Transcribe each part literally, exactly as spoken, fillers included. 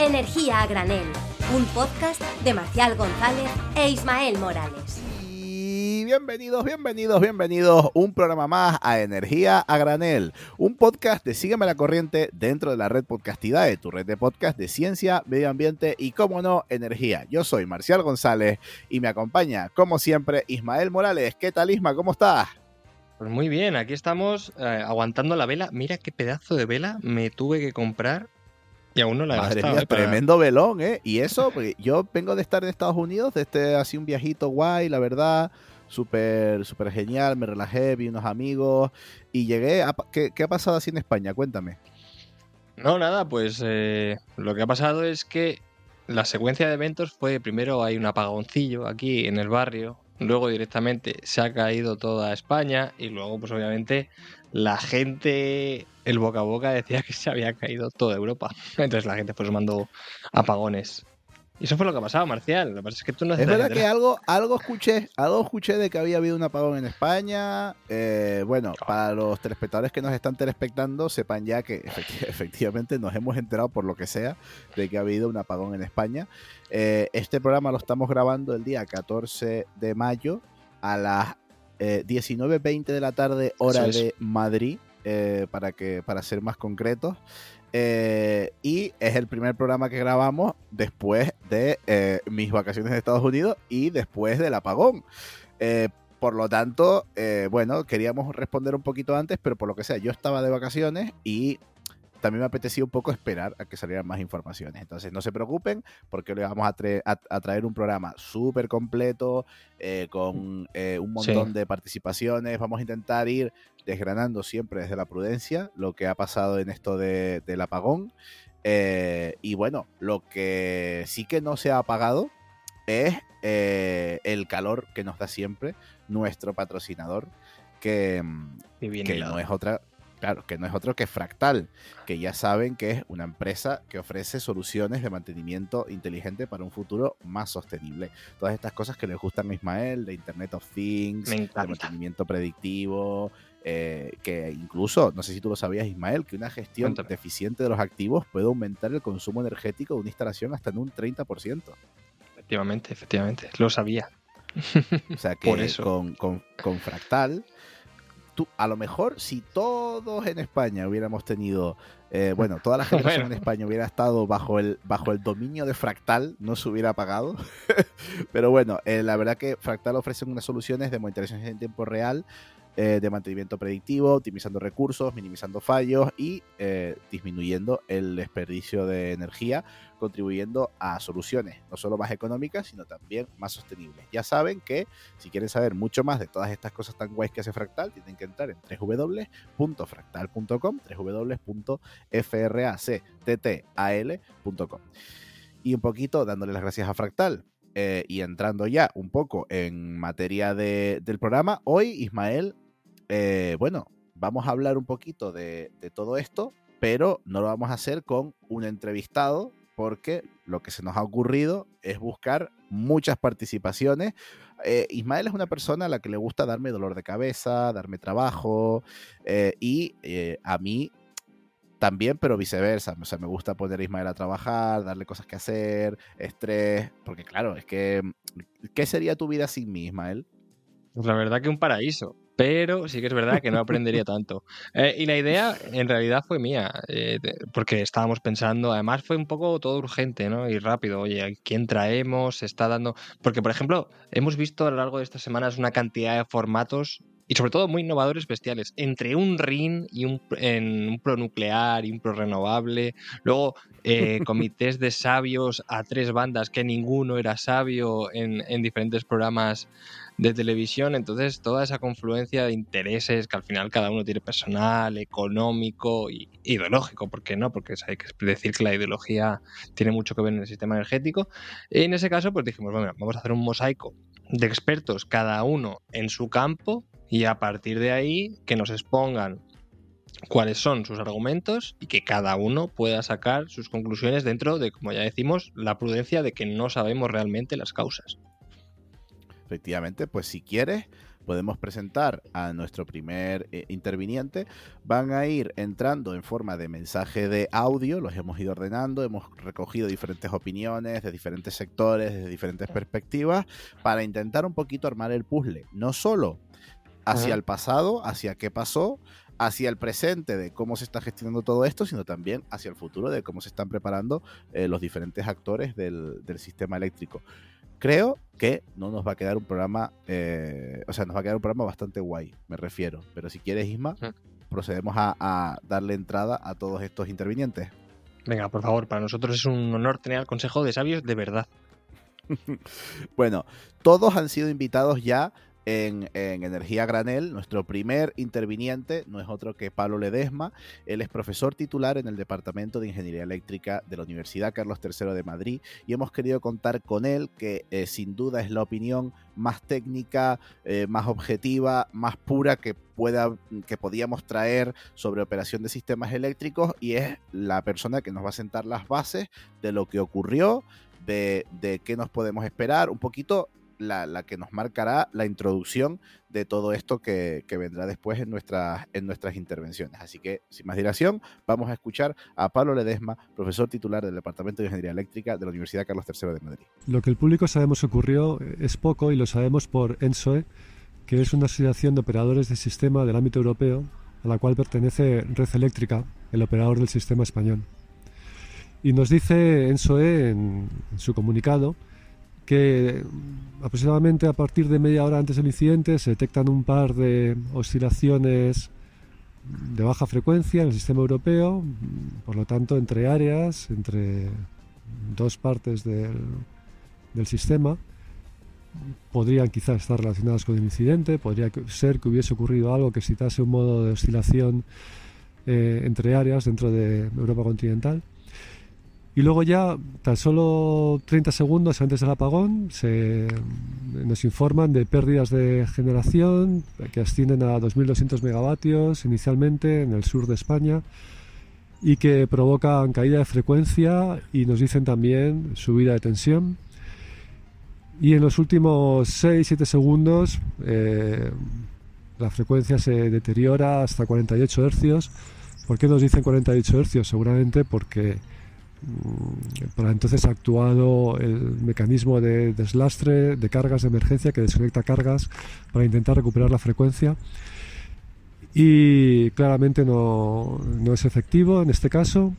Energía a granel, un podcast de Marcial González e Ismael Morales. Y bienvenidos, bienvenidos, bienvenidos un programa más a Energía a granel, un podcast de Sígueme la Corriente dentro de la red Podcastidae, tu red de podcast de ciencia, medio ambiente y, cómo no, energía. Yo soy Marcial González y me acompaña, como siempre, Ismael Morales. ¿Qué tal, Isma? ¿Cómo estás? Pues muy bien, aquí estamos eh, aguantando la vela. Mira qué pedazo de vela me tuve que comprar y aún no la he Madre gastado. mía, eh, para... tremendo velón, ¿eh? Y eso, porque yo vengo de estar en Estados Unidos, de este así un viajito guay, la verdad, súper súper genial, me relajé, vi unos amigos y llegué a... ¿Qué, qué ha pasado así en España? Cuéntame. No, nada, pues eh, lo que ha pasado es que la secuencia de eventos fue, primero hay un apagoncillo aquí en el barrio, luego directamente se ha caído toda España y luego pues obviamente la gente, el boca a boca decía que se había caído toda Europa. Entonces la gente pues mandó apagones. Y eso fue lo que ha pasado, Marcial. Lo que pasa es que tú no Es verdad que algo, algo escuché, algo escuché de que había habido un apagón en España. Eh, bueno, para los telespectadores que nos están telespectando, sepan ya que efecti- efectivamente nos hemos enterado por lo que sea de que ha habido un apagón en España. Eh, este programa lo estamos grabando el día catorce de mayo a las eh, diecinueve veinte de la tarde, hora Eso es. de Madrid, eh, para que, para ser más concretos. Eh, y es el primer programa que grabamos después de eh, mis vacaciones en Estados Unidos y después del apagón. Eh, por lo tanto, eh, bueno, queríamos responder un poquito antes, pero por lo que sea, yo estaba de vacaciones y también me apetecía un poco esperar a que salieran más informaciones. Entonces, no se preocupen, porque le vamos a, tra- a, a traer un programa súper completo, eh, con eh, un montón Sí. de participaciones. Vamos a intentar ir desgranando siempre desde la prudencia lo que ha pasado en esto de, del apagón. Eh, y bueno, lo que sí que no se ha apagado es eh, el calor que nos da siempre nuestro patrocinador, que, Y bien que hilado. no es otra... Claro, que no es otro que Fractal, que ya saben que es una empresa que ofrece soluciones de mantenimiento inteligente para un futuro más sostenible. Todas estas cosas que les gustan a Ismael, de Internet of Things, Me de encanta. mantenimiento predictivo, eh, que incluso, no sé si tú lo sabías, Ismael, que una gestión Cuéntame. deficiente de los activos puede aumentar el consumo energético de una instalación hasta en un treinta por ciento. Efectivamente, efectivamente. Lo sabía. O sea Por que eso. con, con, con Fractal... Tú, a lo mejor si todos en España hubiéramos tenido, eh, bueno, toda la generación Bueno. en España hubiera estado bajo el, bajo el dominio de Fractal, no se hubiera apagado. Pero bueno, eh, la verdad que Fractal ofrece unas soluciones de monitorización en tiempo real, eh, de mantenimiento predictivo, optimizando recursos, minimizando fallos y eh, disminuyendo el desperdicio de energía, contribuyendo a soluciones no solo más económicas, sino también más sostenibles. Ya saben que si quieren saber mucho más de todas estas cosas tan guays que hace Fractal, tienen que entrar en doble u doble u doble u punto fractal punto com, doble u doble u doble u punto fractal punto com. Y un poquito dándole las gracias a Fractal. Eh, y entrando ya un poco en materia de, del programa, hoy, Ismael, eh, bueno, vamos a hablar un poquito de, de todo esto, pero no lo vamos a hacer con un entrevistado, porque lo que se nos ha ocurrido es buscar muchas participaciones. Eh, Ismael es una persona a la que le gusta darme dolor de cabeza, darme trabajo, eh, y eh, a mí también, pero viceversa. O sea, me gusta poner a Ismael a trabajar, darle cosas que hacer, estrés, porque claro, es que ¿qué sería tu vida sin mí, Ismael? Pues la verdad que un paraíso, pero sí que es verdad que no aprendería tanto. Eh, y la idea en realidad fue mía, eh, de- porque estábamos pensando, además fue un poco todo urgente, ¿no? Y rápido, oye, ¿a quién traemos? Se está dando... Porque, por ejemplo, hemos visto a lo largo de estas semanas una cantidad de formatos y sobre todo muy innovadores, bestiales, entre un R I N y un, en un pronuclear y un prorenovable, luego eh, comités de sabios a tres bandas que ninguno era sabio en, en diferentes programas de televisión. Entonces toda esa confluencia de intereses que al final cada uno tiene, personal, económico y ideológico, ¿por qué no? Porque hay que decir que la ideología tiene mucho que ver en el sistema energético. Y en ese caso pues dijimos, bueno, vamos a hacer un mosaico de expertos, cada uno en su campo, y a partir de ahí que nos expongan cuáles son sus argumentos y que cada uno pueda sacar sus conclusiones dentro de, como ya decimos, la prudencia de que no sabemos realmente las causas. efectivamente, pues si quieres podemos presentar a nuestro primer eh, interviniente. Van a ir entrando en forma de mensaje de audio, los hemos ido ordenando, hemos recogido diferentes opiniones de diferentes sectores, de diferentes perspectivas, para intentar un poquito armar el puzzle, no solo hacia uh-huh. el pasado, hacia qué pasó, hacia el presente de cómo se está gestionando todo esto, sino también hacia el futuro de cómo se están preparando eh, los diferentes actores del, del sistema eléctrico. Creo que no nos va a quedar un programa, eh, o sea, nos va a quedar un programa bastante guay, me refiero. Pero si quieres, Isma, sí. procedemos a, a darle entrada a todos estos intervinientes. Venga, por favor, para nosotros es un honor tener al Consejo de Sabios de verdad. Bueno, todos han sido invitados ya En, en Energía Granel. Nuestro primer interviniente no es otro que Pablo Ledesma. Él es profesor titular en el Departamento de Ingeniería Eléctrica de la Universidad Carlos tercero de Madrid, y hemos querido contar con él, que eh, sin duda es la opinión más técnica, eh, más objetiva, más pura que pueda, que podíamos traer sobre operación de sistemas eléctricos, y es la persona que nos va a sentar las bases de lo que ocurrió, de, de qué nos podemos esperar, un poquito La, la que nos marcará la introducción de todo esto que, que vendrá después en nuestras, en nuestras intervenciones. Así que, sin más dilación, vamos a escuchar a Pablo Ledesma, profesor titular del Departamento de Ingeniería Eléctrica de la Universidad Carlos tercero de Madrid. Lo que el público sabemos ocurrió es poco, y lo sabemos por ENSOE, que es una asociación de operadores de sistema del ámbito europeo, a la cual pertenece Red Eléctrica, el operador del sistema español. Y nos dice ENSOE en, en su comunicado que aproximadamente a partir de media hora antes del incidente se detectan un par de oscilaciones de baja frecuencia en el sistema europeo, por lo tanto entre áreas, entre dos partes del, del sistema, podrían quizás estar relacionadas con el incidente, podría ser que hubiese ocurrido algo que excitase un modo de oscilación eh, entre áreas dentro de Europa continental. Y luego ya, tan solo treinta segundos antes del apagón, se, nos informan de pérdidas de generación que ascienden a dos mil doscientos megavatios inicialmente en el sur de España, y que provocan caída de frecuencia, y nos dicen también subida de tensión. Y en los últimos seis siete segundos eh, la frecuencia se deteriora hasta cuarenta y ocho hercios. ¿Por qué nos dicen cuarenta y ocho hercios? Seguramente porque para entonces ha actuado el mecanismo de deslastre de cargas de emergencia, que desconecta cargas para intentar recuperar la frecuencia, y claramente no, no es efectivo en este caso.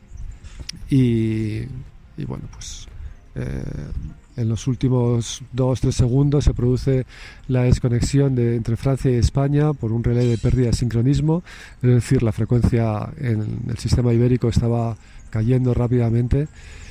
Y, y bueno, pues eh, en los últimos dos tres segundos se produce la desconexión de, entre Francia y España por un relé de pérdida de sincronismo, es decir, la frecuencia en el sistema ibérico estaba cayendo rápidamente,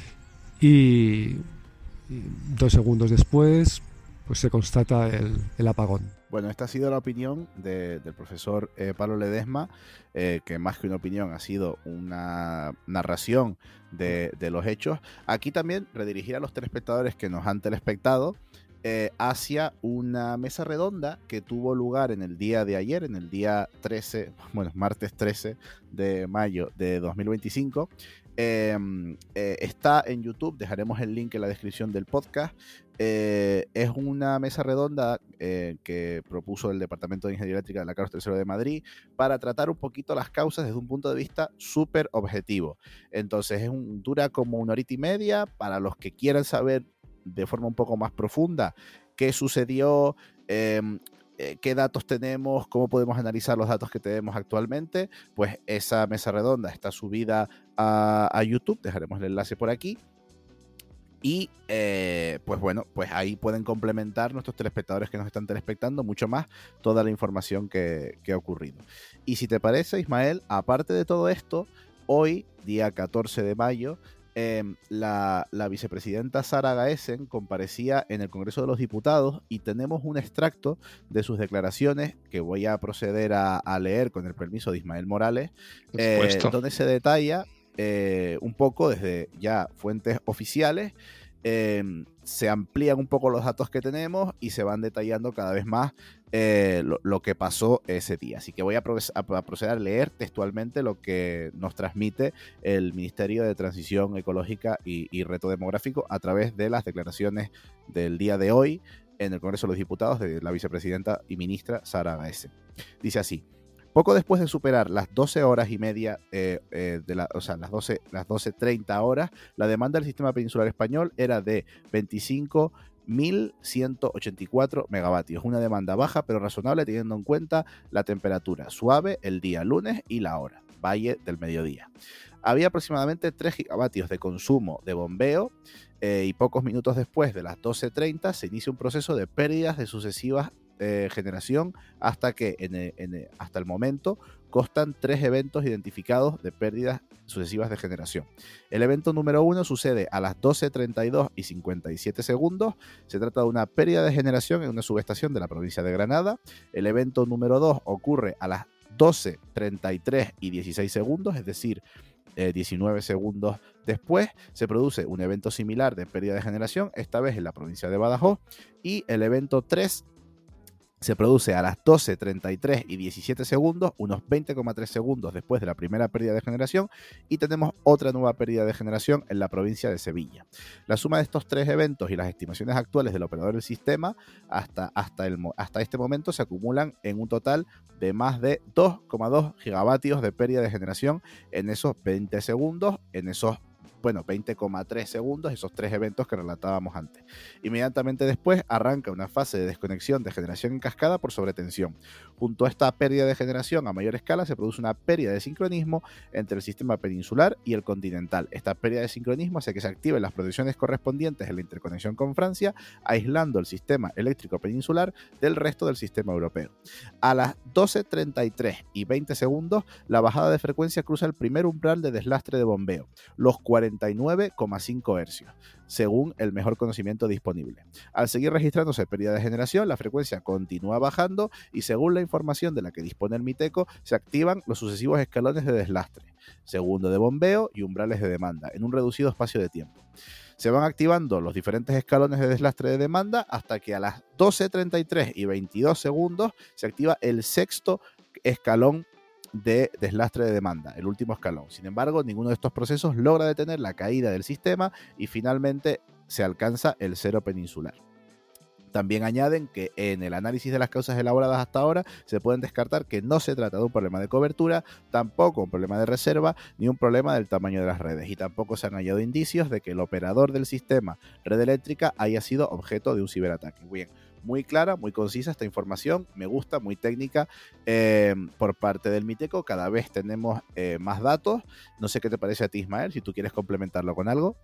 y, y dos segundos después pues se constata el, el apagón. Bueno, esta ha sido la opinión de, del profesor eh, Pablo Ledesma, eh, que más que una opinión ha sido una narración de, de los hechos. Aquí también redirigir a los telespectadores que nos han telespectado eh, hacia una mesa redonda que tuvo lugar en el día de ayer, en el día trece, bueno, martes trece de mayo de dos mil veinticinco. Eh, eh, está en YouTube, dejaremos el link en la descripción del podcast. Eh, es una mesa redonda eh, que propuso el Departamento de Ingeniería Eléctrica de la Carlos tercero de Madrid para tratar un poquito las causas desde un punto de vista súper objetivo. Entonces es un, dura como una horita y media para los que quieran saber de forma un poco más profunda qué sucedió, eh, eh, qué datos tenemos, cómo podemos analizar los datos que tenemos actualmente. Pues esa mesa redonda está subida a, a YouTube, dejaremos el enlace por aquí. Y eh, pues bueno, pues ahí pueden complementar nuestros telespectadores que nos están telespectando mucho más toda la información que, que ha ocurrido. Y si te parece, Ismael, aparte de todo esto, hoy, día catorce de mayo, eh, la, la vicepresidenta Sara Gaesen comparecía en el Congreso de los Diputados, y tenemos un extracto de sus declaraciones que voy a proceder a, a leer con el permiso de Ismael Morales, eh, donde se detalla Eh, un poco desde ya fuentes oficiales, eh, se amplían un poco los datos que tenemos y se van detallando cada vez más eh, lo, lo que pasó ese día. Así que voy a, pro a, a proceder a leer textualmente lo que nos transmite el Ministerio de Transición Ecológica y, y Reto Demográfico a través de las declaraciones del día de hoy en el Congreso de los Diputados de la vicepresidenta y ministra Sara Gaese. Dice así: poco después de superar las doce horas y media, eh, eh, de la, o sea, las doce, las doce treinta horas, la demanda del sistema peninsular español era de veinticinco mil ciento ochenta y cuatro megavatios. Una demanda baja pero razonable teniendo en cuenta la temperatura suave el día lunes y la hora, valle del mediodía. Había aproximadamente tres gigavatios de consumo de bombeo eh, y pocos minutos después de las doce treinta se inicia un proceso de pérdidas de sucesivas eh, generación hasta que en el, en el, hasta el momento constan tres eventos identificados de pérdidas sucesivas de generación. El evento número uno sucede a las doce treinta y dos y cincuenta y siete segundos. Se trata de una pérdida de generación en una subestación de la provincia de Granada. El evento número dos ocurre a las doce treinta y tres y dieciséis segundos, es decir, eh, diecinueve segundos después. Se produce un evento similar de pérdida de generación, esta vez en la provincia de Badajoz. Y el evento tres se produce a las doce treinta y tres y diecisiete segundos, unos veinte coma tres segundos después de la primera pérdida de generación, y tenemos otra nueva pérdida de generación en la provincia de Sevilla. La suma de estos tres eventos y las estimaciones actuales del operador del sistema hasta, hasta, el, hasta este momento se acumulan en un total de más de dos coma dos gigavatios de pérdida de generación en esos veinte segundos, en esos bueno, veinte coma tres segundos, esos tres eventos que relatábamos antes. Inmediatamente después arranca una fase de desconexión de generación en cascada por sobretensión. Junto a esta pérdida de generación a mayor escala se produce una pérdida de sincronismo entre el sistema peninsular y el continental. Esta pérdida de sincronismo hace que se activen las protecciones correspondientes en la interconexión con Francia, aislando el sistema eléctrico peninsular del resto del sistema europeo. A las doce treinta y tres y veinte segundos, la bajada de frecuencia cruza el primer umbral de deslastre de bombeo, los cuarenta y nueve coma cinco hercios, según el mejor conocimiento disponible. Al seguir registrándose pérdida de generación, la frecuencia continúa bajando y según la información de la que dispone el MITECO, se activan los sucesivos escalones de deslastre, segundo de bombeo y umbrales de demanda, en un reducido espacio de tiempo. Se van activando los diferentes escalones de deslastre de demanda hasta que a las doce treinta y tres y veintidós segundos se activa el sexto escalón de deslastre de demanda, el último escalón. Sin embargo, ninguno de estos procesos logra detener la caída del sistema y finalmente se alcanza el cero peninsular. También añaden que en el análisis de las causas elaboradas hasta ahora se pueden descartar que no se trata de un problema de cobertura, tampoco un problema de reserva, ni un problema del tamaño de las redes, y tampoco se han hallado indicios de que el operador del sistema red eléctrica haya sido objeto de un ciberataque. Bien, muy clara, muy concisa esta información, me gusta, muy técnica eh, por parte del MITECO. Cada vez tenemos eh, más datos. No sé qué te parece a ti, Ismael, si tú quieres complementarlo con algo.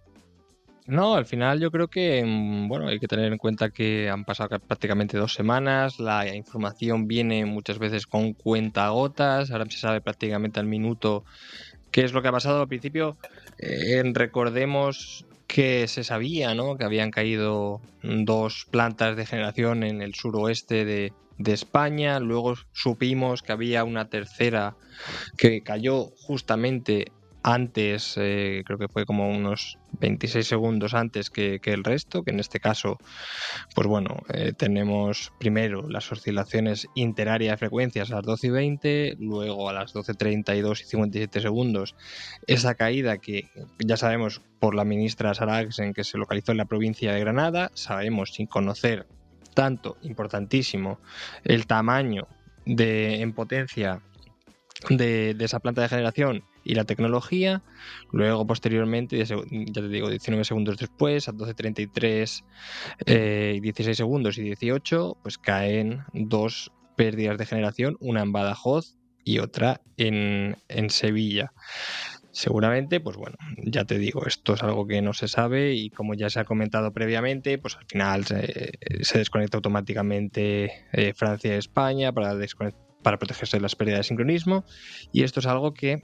No, al final yo creo que bueno, hay que tener en cuenta que han pasado prácticamente dos semanas, la información viene muchas veces con cuentagotas, ahora se sabe prácticamente al minuto qué es lo que ha pasado. Al principio eh, recordemos que se sabía, ¿no?, que habían caído dos plantas de generación en el suroeste de, de España, luego supimos que había una tercera que cayó justamente antes, eh, creo que fue como unos veintiséis segundos antes que, que el resto, que en este caso, pues bueno, eh, tenemos primero las oscilaciones interarias de frecuencias a las doce y veinte, luego a las doce treinta y dos y cincuenta y siete segundos, esa caída que ya sabemos por la ministra Sara Gaese que se localizó en la provincia de Granada, sabemos sin conocer tanto, importantísimo, el tamaño de, en potencia de, de esa planta de generación y la tecnología. Luego posteriormente, ya te digo, diecinueve segundos después, a doce treinta y tres, eh, dieciséis segundos y dieciocho, pues caen dos pérdidas de generación, una en Badajoz y otra en, en Sevilla. Seguramente, pues bueno, ya te digo, esto es algo que no se sabe y como ya se ha comentado previamente, pues al final se, se desconecta automáticamente eh, Francia y España para, para protegerse de las pérdidas de sincronismo, y esto es algo que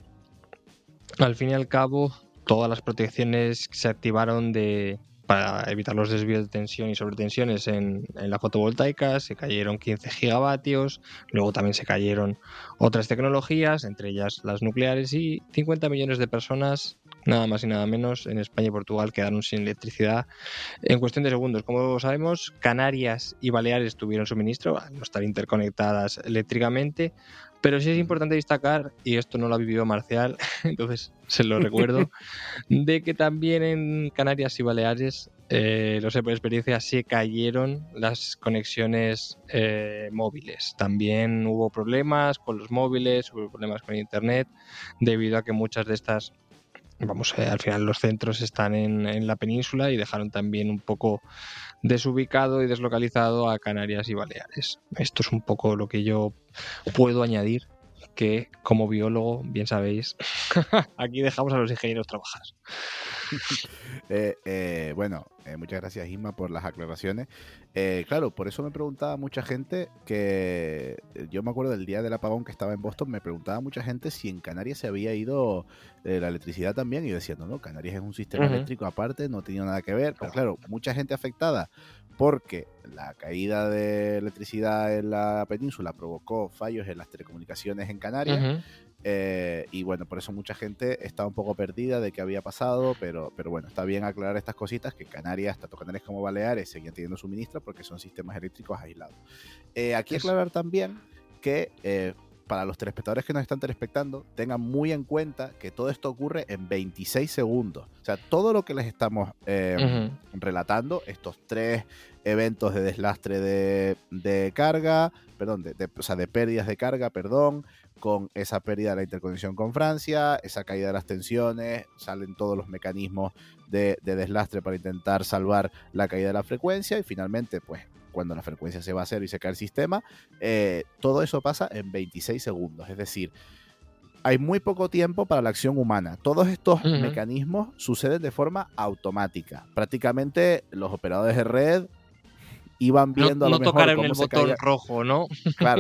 al fin y al cabo todas las protecciones que se activaron de, para evitar los desvíos de tensión y sobretensiones en, en la fotovoltaica, se cayeron quince gigavatios, luego también se cayeron otras tecnologías, entre ellas las nucleares, y cincuenta millones de personas, nada más y nada menos, en España y Portugal quedaron sin electricidad en cuestión de segundos. Como sabemos, Canarias y Baleares tuvieron suministro al no estar interconectadas eléctricamente, Pero sí es importante destacar, y esto no lo ha vivido Marcial, entonces se lo recuerdo, de que también en Canarias y Baleares, eh, lo sé por experiencia, se cayeron las conexiones eh, móviles. También hubo problemas con los móviles, hubo problemas con internet, debido a que muchas de estas, vamos, eh, al final los centros están en, en la península y dejaron también un poco desubicado y deslocalizado a Canarias y Baleares. Esto es un poco lo que yo puedo añadir, que como biólogo, bien sabéis, aquí dejamos a los ingenieros trabajar. eh, eh, bueno, eh, muchas gracias, Isma, por las aclaraciones. Eh, claro, por eso me preguntaba mucha gente que... Yo me acuerdo del día del apagón que estaba en Boston, me preguntaba mucha gente si en Canarias se había ido eh, la electricidad también, y yo decía, no, no, Canarias es un sistema uh-huh. eléctrico aparte, no tenía nada que ver, pero claro, mucha gente afectada porque la caída de electricidad en la península provocó fallos en las telecomunicaciones en Canarias. Uh-huh. Eh, y bueno, por eso mucha gente está un poco perdida de qué había pasado, pero, pero bueno, está bien aclarar estas cositas, que Canarias, tanto Canarias como Baleares, seguían teniendo suministro porque son sistemas eléctricos aislados. Eh, aquí eso. Aclarar también que eh, para los telespectadores que nos están telespectando, tengan muy en cuenta que todo esto ocurre en veintiséis segundos. O sea, todo lo que les estamos eh, uh-huh. relatando, estos tres eventos de deslastre de, de carga, perdón, de, de, o sea, de pérdidas de carga, perdón, con esa pérdida de la interconexión con Francia, esa caída de las tensiones, salen todos los mecanismos de, de deslastre para intentar salvar la caída de la frecuencia, y finalmente, pues, cuando la frecuencia se va a cero y se cae el sistema, eh, todo eso pasa en veintiséis segundos. Es decir, hay muy poco tiempo para la acción humana. Todos estos uh-huh. mecanismos suceden de forma automática. Prácticamente los operadores de red iban viendo no, a lo no mejor tocaron el botón caía. rojo, ¿no? Claro.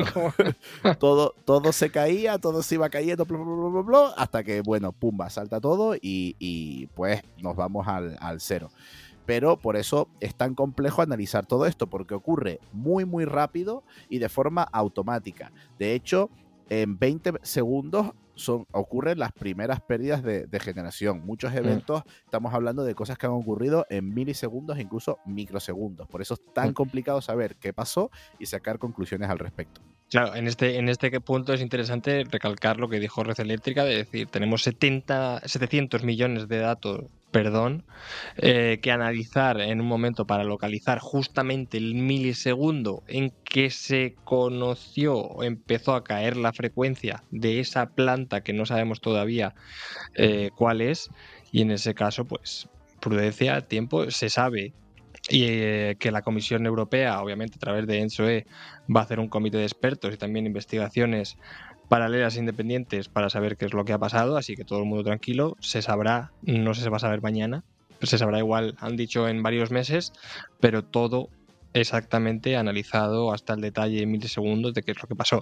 todo, todo se caía, todo se iba cayendo, bla, bla, bla, bla, bla, hasta que, bueno, pumba, salta todo y, y pues nos vamos al, al cero. Pero por eso es tan complejo analizar todo esto, porque ocurre muy, muy rápido y de forma automática. De hecho, en veinte segundos son, ocurren las primeras pérdidas de, de generación. Muchos eventos, mm. estamos hablando de cosas que han ocurrido en milisegundos e incluso microsegundos. Por eso es tan mm. complicado saber qué pasó y sacar conclusiones al respecto. Claro, en este, en este punto es interesante recalcar lo que dijo Red Eléctrica, de decir, tenemos setenta, setecientos millones de datos, perdón, eh, que analizar en un momento para localizar justamente el milisegundo en que se conoció o empezó a caer la frecuencia de esa planta que no sabemos todavía eh, cuál es, y en ese caso, pues, prudencia, tiempo, se sabe. Y eh, que la Comisión Europea, obviamente a través de ENSOE, va a hacer un comité de expertos y también investigaciones paralelas e independientes para saber qué es lo que ha pasado, así que todo el mundo tranquilo, se sabrá, no sé si se va a saber mañana, se sabrá igual, han dicho en varios meses, pero todo exactamente analizado hasta el detalle en milisegundos de qué es lo que pasó.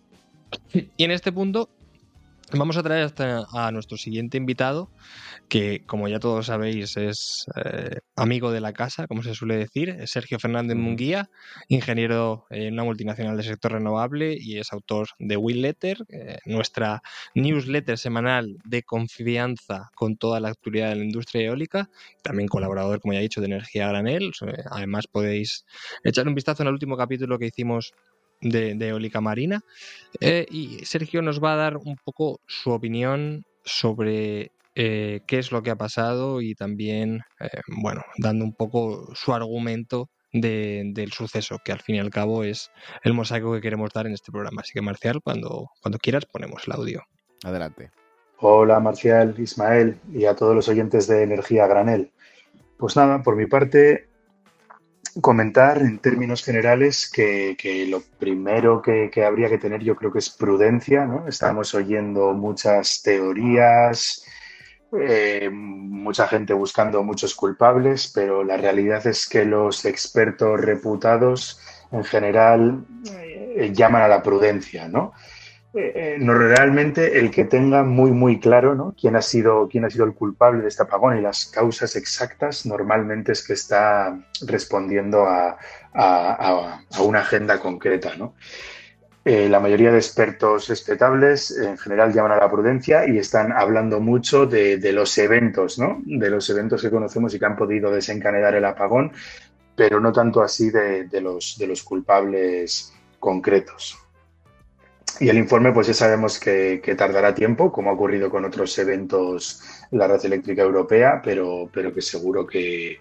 Y en este punto vamos a traer hasta a nuestro siguiente invitado, que, como ya todos sabéis, es eh, amigo de la casa, como se suele decir, es Sergio Fernández Munguía, ingeniero en una multinacional del sector renovable, y es autor de Wind Letter, eh, nuestra newsletter semanal de confianza con toda la actualidad de la industria eólica, también colaborador, como ya he dicho, de Energía a Granel. Además podéis echar un vistazo en el último capítulo que hicimos de, de eólica marina, eh, y Sergio nos va a dar un poco su opinión sobre Eh, qué es lo que ha pasado y también, eh, bueno, dando un poco su argumento de, del suceso, que al fin y al cabo es el mosaico que queremos dar en este programa. Así que, Marcial, cuando, cuando quieras ponemos el audio. Adelante. Hola, Marcial, Ismael y a todos los oyentes de Energía a Granel. Pues nada, por mi parte, comentar en términos generales que, que lo primero que, que habría que tener, yo creo que es prudencia, ¿no? Estamos oyendo muchas teorías, Eh, mucha gente buscando muchos culpables, pero la realidad es que los expertos reputados en general eh, llaman a la prudencia, ¿no? Eh, no realmente el que tenga muy muy claro, ¿no?, quién ha sido quién ha sido el culpable de este apagón y las causas exactas, normalmente es que está respondiendo a, a, a, a una agenda concreta, ¿no? Eh, la mayoría de expertos respetables en general llaman a la prudencia y están hablando mucho de, de los eventos, ¿no? De los eventos que conocemos y que han podido desencadenar el apagón, pero no tanto así de, de, los, de los culpables concretos. Y el informe, pues ya sabemos que, que tardará tiempo, como ha ocurrido con otros eventos en la red eléctrica europea, pero, pero que seguro que,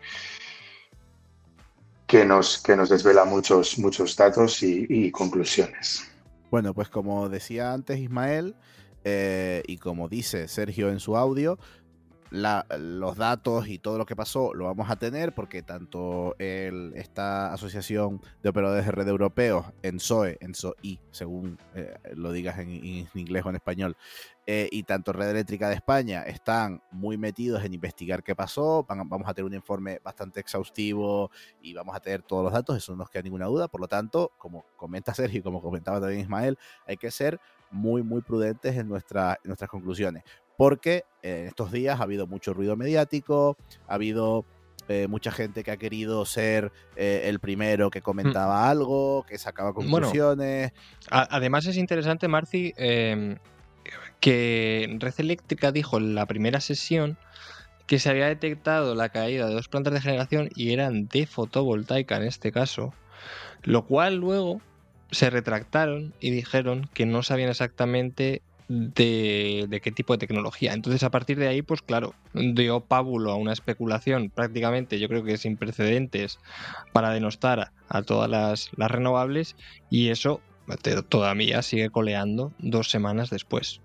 que, nos, que nos desvela muchos, muchos datos y, y conclusiones. Bueno, pues como decía antes Ismael, eh, y como dice Sergio en su audio, La, los datos y todo lo que pasó lo vamos a tener porque tanto el, esta asociación de operadores de red europeos, ENSOE, ENSOI, según eh, lo digas en, en inglés o en español, eh, y tanto Red Eléctrica de España están muy metidos en investigar qué pasó. Van, vamos a tener un informe bastante exhaustivo y vamos a tener todos los datos, eso no nos queda ninguna duda. Por lo tanto, como comenta Sergio y como comentaba también Ismael, hay que ser muy muy prudentes en, nuestra, en nuestras conclusiones, porque en estos días ha habido mucho ruido mediático, ha habido eh, mucha gente que ha querido ser eh, el primero que comentaba mm. algo, que sacaba conclusiones. Bueno, a, además es interesante, Marci, eh, que Red Eléctrica dijo en la primera sesión que se había detectado la caída de dos plantas de generación y eran de fotovoltaica en este caso, lo cual luego se retractaron y dijeron que no sabían exactamente De, de qué tipo de tecnología. Entonces, a partir de ahí, pues claro, dio pábulo a una especulación prácticamente, yo creo que sin precedentes, para denostar a, a todas las, las renovables, y eso todavía sigue coleando dos semanas después.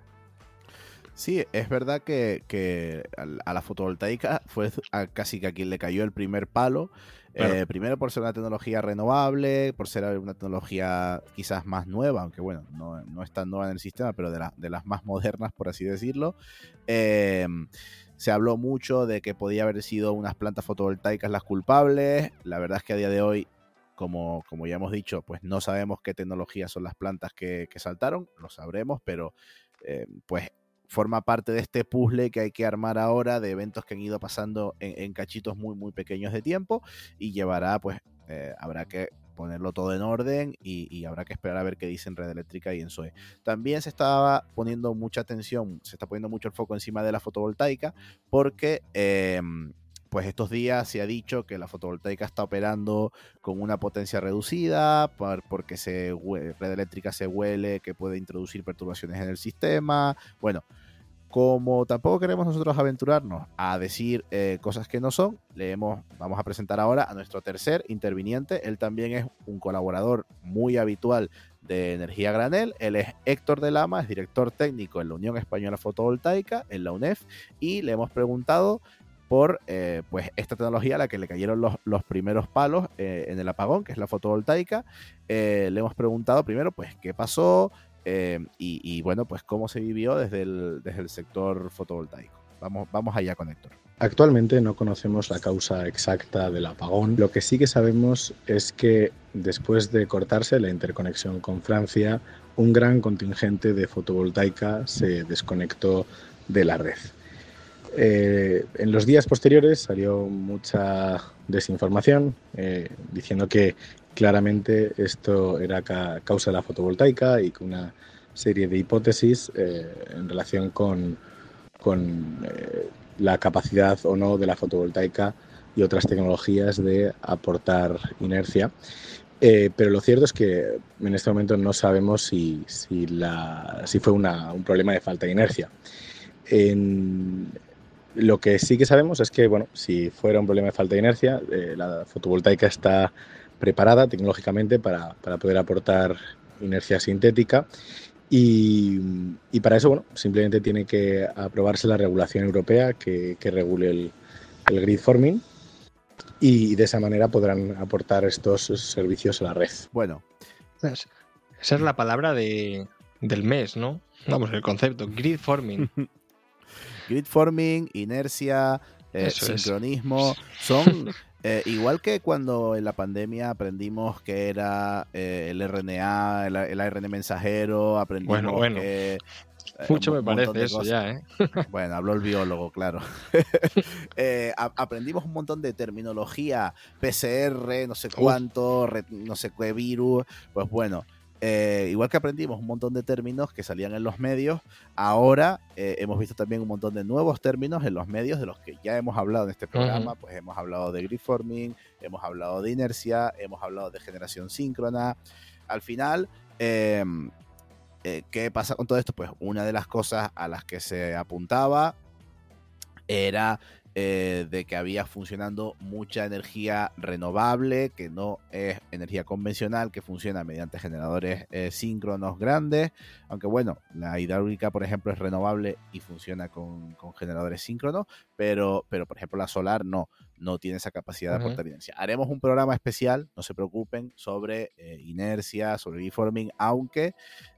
Sí, es verdad que, que a la fotovoltaica fue a casi que a quien le cayó el primer palo. Claro. Eh, primero por ser una tecnología renovable, por ser una tecnología quizás más nueva, aunque bueno, no, no es tan nueva en el sistema, pero de, la, de las más modernas, por así decirlo. Eh, se habló mucho de que podía haber sido unas plantas fotovoltaicas las culpables. La verdad es que a día de hoy, como, como ya hemos dicho, pues no sabemos qué tecnologías son las plantas que, que saltaron, lo sabremos, pero eh, pues forma parte de este puzzle que hay que armar ahora de eventos que han ido pasando en, en cachitos muy muy pequeños de tiempo, y llevará, pues, eh, habrá que ponerlo todo en orden y, y habrá que esperar a ver qué dicen Red Eléctrica y ENSOE. También se estaba poniendo mucha atención, se está poniendo mucho el foco encima de la fotovoltaica porque eh, pues estos días se ha dicho que la fotovoltaica está operando con una potencia reducida por, porque se, Red Eléctrica se huele que puede introducir perturbaciones en el sistema. Bueno, como tampoco queremos nosotros aventurarnos a decir eh, cosas que no son, le hemos, vamos a presentar ahora a nuestro tercer interviniente. Él también es un colaborador muy habitual de Energía a Granel. Él es Héctor de Lama, es director técnico en la Unión Española Fotovoltaica, en la U N E F, y le hemos preguntado por eh, pues esta tecnología a la que le cayeron los, los primeros palos eh, en el apagón, que es la fotovoltaica. Eh, le hemos preguntado primero pues qué pasó, Eh, y, y bueno, pues cómo se vivió desde el, desde el sector fotovoltaico. Vamos, vamos allá con Héctor. Actualmente no conocemos la causa exacta del apagón. Lo que sí que sabemos es que después de cortarse la interconexión con Francia, un gran contingente de fotovoltaica se desconectó de la red. Eh, en los días posteriores salió mucha desinformación eh, diciendo que claramente esto era ca causa de la fotovoltaica y con una serie de hipótesis eh, en relación con, con eh, la capacidad o no de la fotovoltaica y otras tecnologías de aportar inercia. Eh, pero lo cierto es que en este momento no sabemos si, si, la, si fue una, un problema de falta de inercia. En, Lo que sí que sabemos es que, bueno, si fuera un problema de falta de inercia, eh, la fotovoltaica está preparada tecnológicamente para, para poder aportar inercia sintética y, y para eso, bueno, simplemente tiene que aprobarse la regulación europea que, que regule el, el grid forming, y de esa manera podrán aportar estos servicios a la red. Bueno, esa es la palabra de, del mes, ¿no? Vamos, el concepto, grid forming. Grid forming, inercia, eh, sincronismo, es. son eh, igual que cuando en la pandemia aprendimos que era eh, el R N A, el, el A R N mensajero, aprendimos bueno, bueno. que... Eh, Mucho me parece eso ya, ¿eh? Bueno, habló el biólogo, claro. eh, a, aprendimos un montón de terminología, P C R, no sé cuánto, re, no sé qué virus, pues bueno... Eh, igual que aprendimos un montón de términos que salían en los medios, ahora eh, hemos visto también un montón de nuevos términos en los medios de los que ya hemos hablado en este programa. Uh-huh. Pues hemos hablado de grid forming, hemos hablado de inercia, hemos hablado de generación síncrona. Al final, eh, eh, ¿qué pasa con todo esto? Pues una de las cosas a las que se apuntaba era eh, de que había funcionando mucha energía renovable, que no es energía convencional, que funciona mediante generadores eh, síncronos grandes, aunque bueno, la hidráulica, por ejemplo, es renovable y funciona con, con generadores síncronos, pero, pero por ejemplo la solar no, no tiene esa capacidad uh-huh. de aportar inercia. Haremos un programa especial, no se preocupen, sobre eh, inercia, sobre beamforming, aunque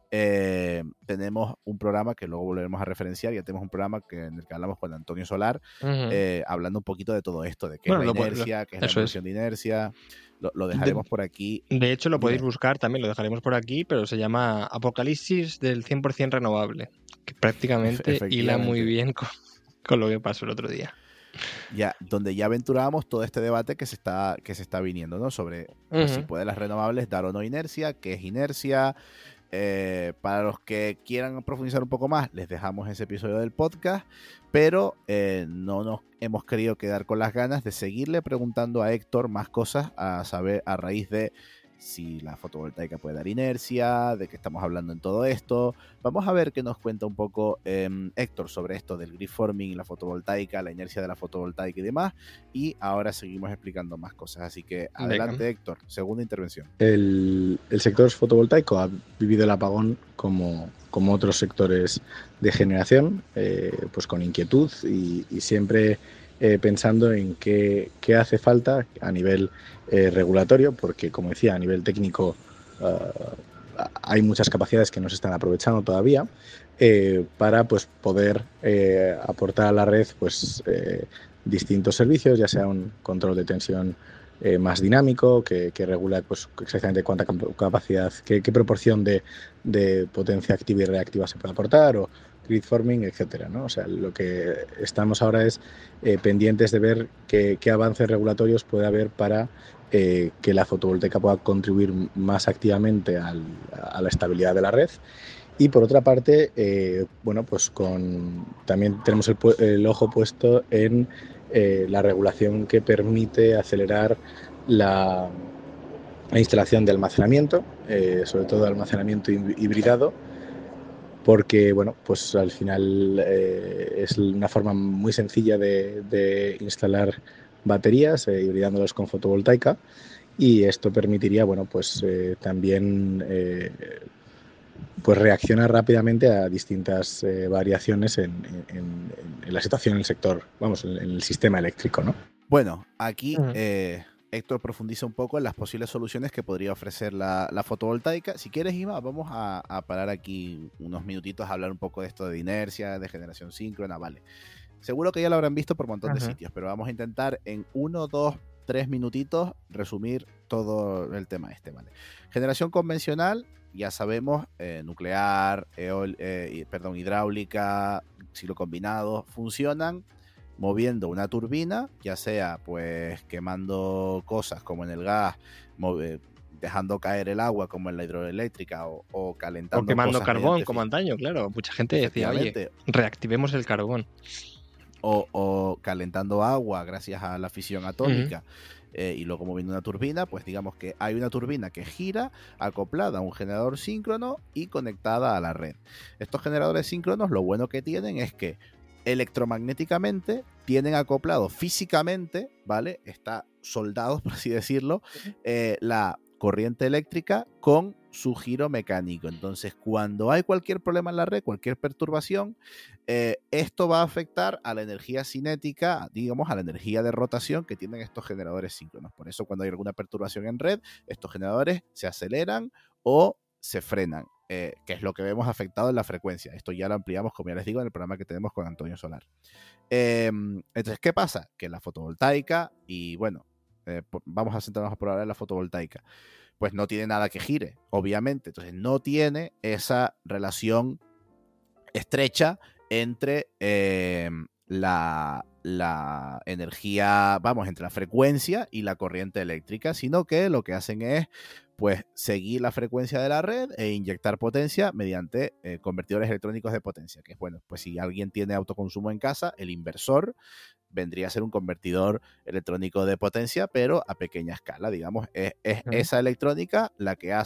Eh, tenemos un programa que luego volveremos a referenciar. Ya tenemos un programa que, en el que hablamos con Antonio Solar, uh-huh. eh, hablando un poquito de todo esto, de qué bueno, es la inercia, lo, qué es la evolución es. de inercia. Lo, lo dejaremos de, por aquí. De hecho, lo podéis buscar también, lo dejaremos por aquí, pero se llama Apocalipsis del cien por ciento renovable, que prácticamente hila muy bien con, con lo que pasó el otro día. Ya, donde ya aventurábamos todo este debate que se está, que se está viniendo, ¿no? Sobre pues, uh-huh. si pueden las renovables dar o no inercia, qué es inercia. Eh, para los que quieran profundizar un poco más, les dejamos ese episodio del podcast, pero eh, no nos hemos querido quedar con las ganas de seguirle preguntando a Héctor más cosas a saber a raíz de si la fotovoltaica puede dar inercia, de qué estamos hablando en todo esto. Vamos a ver qué nos cuenta un poco eh, Héctor sobre esto del grid forming y la fotovoltaica, la inercia de la fotovoltaica y demás, y ahora seguimos explicando más cosas, así que adelante. Venga. Héctor, segunda intervención. El, el sector fotovoltaico ha vivido el apagón como, como otros sectores de generación, eh, pues con inquietud y, y siempre Eh, pensando en qué, qué hace falta a nivel eh, regulatorio, porque como decía, a nivel técnico uh, hay muchas capacidades que no se están aprovechando todavía eh, para pues, poder eh, aportar a la red pues, eh, distintos servicios, ya sea un control de tensión eh, más dinámico, que, que regula pues, exactamente cuánta capacidad, qué, qué proporción de, de potencia activa y reactiva se puede aportar, o grid forming, etcétera, ¿no? O sea, lo que estamos ahora es eh, pendientes de ver qué, qué avances regulatorios puede haber para eh, que la fotovoltaica pueda contribuir más activamente al, a la estabilidad de la red. Y por otra parte, eh, bueno, pues con también tenemos el, el ojo puesto en eh, la regulación que permite acelerar la, la instalación de almacenamiento, eh, sobre todo almacenamiento hibridado, porque bueno, pues al final eh, es una forma muy sencilla de, de instalar baterías, eh, hibridándolas con fotovoltaica, y esto permitiría bueno, pues eh, también eh, pues reaccionar rápidamente a distintas eh, variaciones en, en, en la situación en el sector, vamos, en, en el sistema eléctrico, ¿no? Bueno, aquí uh-huh. eh... Héctor profundiza un poco en las posibles soluciones que podría ofrecer la, la fotovoltaica. Si quieres, Ima, vamos a, a parar aquí unos minutitos a hablar un poco de esto de inercia, de generación síncrona, vale. Seguro que ya lo habrán visto por un montón uh-huh. de sitios, pero vamos a intentar en uno, dos, tres minutitos resumir todo el tema este, ¿vale? Generación convencional, ya sabemos, eh, nuclear, eol, eh, perdón, hidráulica, ciclo combinado, funcionan moviendo una turbina, ya sea pues quemando cosas como en el gas, move, dejando caer el agua como en la hidroeléctrica, o, o calentando o quemando cosas carbón como antaño, claro. Mucha gente decía, oye, reactivemos el carbón. O, o calentando agua gracias a la fisión atómica. Uh-huh. eh, y luego moviendo una turbina, pues digamos que hay una turbina que gira acoplada a un generador síncrono y conectada a la red. Estos generadores síncronos, lo bueno que tienen es que electromagnéticamente tienen acoplado físicamente, ¿vale? Está soldados, por así decirlo, eh, la corriente eléctrica con su giro mecánico. Entonces, cuando hay cualquier problema en la red, cualquier perturbación, eh, esto va a afectar a la energía cinética, digamos, a la energía de rotación que tienen estos generadores síncronos. Por eso, cuando hay alguna perturbación en red, estos generadores se aceleran o se frenan. Eh, que es lo que vemos afectado en la frecuencia. Esto ya lo ampliamos, como ya les digo, en el programa que tenemos con Antonio Solar. Eh, entonces, ¿qué pasa? Que la fotovoltaica, y bueno, eh, por, vamos a centrarnos por ahora en la fotovoltaica, pues no tiene nada que gire, obviamente. Entonces, no tiene esa relación estrecha entre eh, la, la energía, vamos, entre la frecuencia y la corriente eléctrica, sino que lo que hacen es pues seguir la frecuencia de la red e inyectar potencia mediante eh, convertidores electrónicos de potencia, que es bueno, pues si alguien tiene autoconsumo en casa, el inversor vendría a ser un convertidor electrónico de potencia, pero a pequeña escala, digamos, es, es uh-huh. esa electrónica la que hace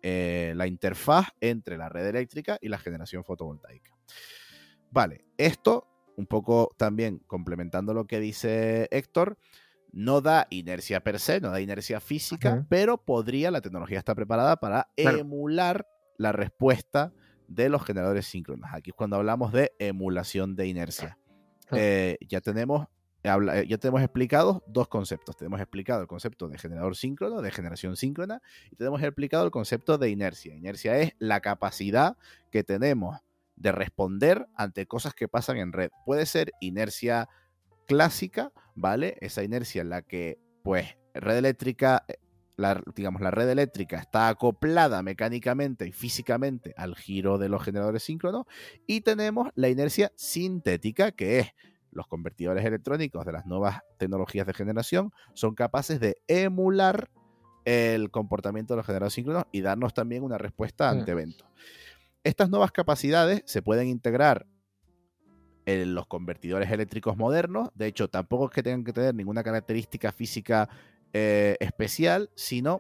eh, la interfaz entre la red eléctrica y la generación fotovoltaica. Vale, esto, un poco también complementando lo que dice Héctor, no da inercia per se, no da inercia física, uh-huh. pero podría, la tecnología está preparada para claro. emular la respuesta de los generadores síncronos. Aquí es cuando hablamos de emulación de inercia. Uh-huh. Eh, ya tenemos habla, ya tenemos explicados dos conceptos. Tenemos explicado el concepto de generador síncrono, de generación síncrona, y tenemos explicado el concepto de inercia. Inercia es la capacidad que tenemos de responder ante cosas que pasan en red. Puede ser inercia clásica, ¿vale? Esa inercia en la que, pues, red eléctrica, la, digamos, la red eléctrica está acoplada mecánicamente y físicamente al giro de los generadores síncronos, y tenemos la inercia sintética, que es los convertidores electrónicos de las nuevas tecnologías de generación, son capaces de emular el comportamiento de los generadores síncronos y darnos también una respuesta ante eventos. Estas nuevas capacidades se pueden integrar en los convertidores eléctricos modernos. De hecho, tampoco es que tengan que tener ninguna característica física eh, especial, sino,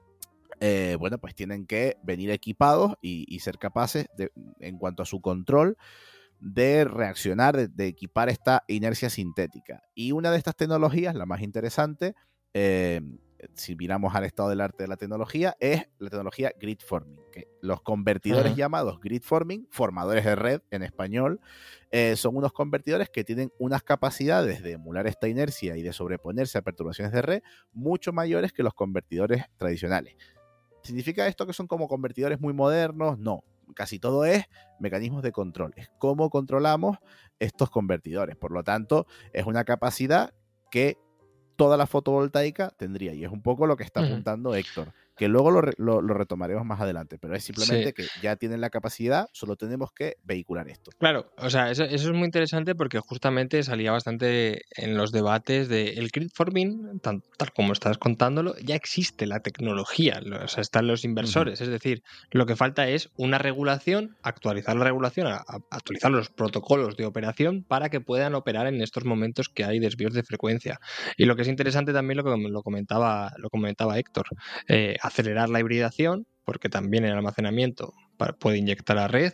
eh, bueno, pues tienen que venir equipados y, y ser capaces, de, en cuanto a su control, de reaccionar, de, de equipar esta inercia sintética. Y una de estas tecnologías, la más interesante, eh, si miramos al estado del arte de la tecnología, es la tecnología grid forming, que los convertidores uh-huh. llamados grid forming, formadores de red en español, eh, son unos convertidores que tienen unas capacidades de emular esta inercia y de sobreponerse a perturbaciones de red mucho mayores que los convertidores tradicionales. ¿Significa esto que son como convertidores muy modernos? No, casi todo es mecanismos de control, es cómo controlamos estos convertidores. Por lo tanto, es una capacidad que toda la fotovoltaica tendría, y es un poco lo que está apuntando uh-huh. Héctor, que luego lo, lo, lo retomaremos más adelante, pero es simplemente sí. que ya tienen la capacidad, solo tenemos que vehicular esto. Claro, o sea, eso, eso es muy interesante porque justamente salía bastante en los debates de el grid forming, tal, tal como estás contándolo, ya existe la tecnología, o sea, están los inversores, uh-huh. es decir, lo que falta es una regulación, actualizar la regulación, a, a, actualizar los protocolos de operación para que puedan operar en estos momentos que hay desvíos de frecuencia. Y lo que es interesante también lo que lo comentaba, lo comentaba Héctor, eh, acelerar la hibridación, porque también el almacenamiento puede inyectar a red,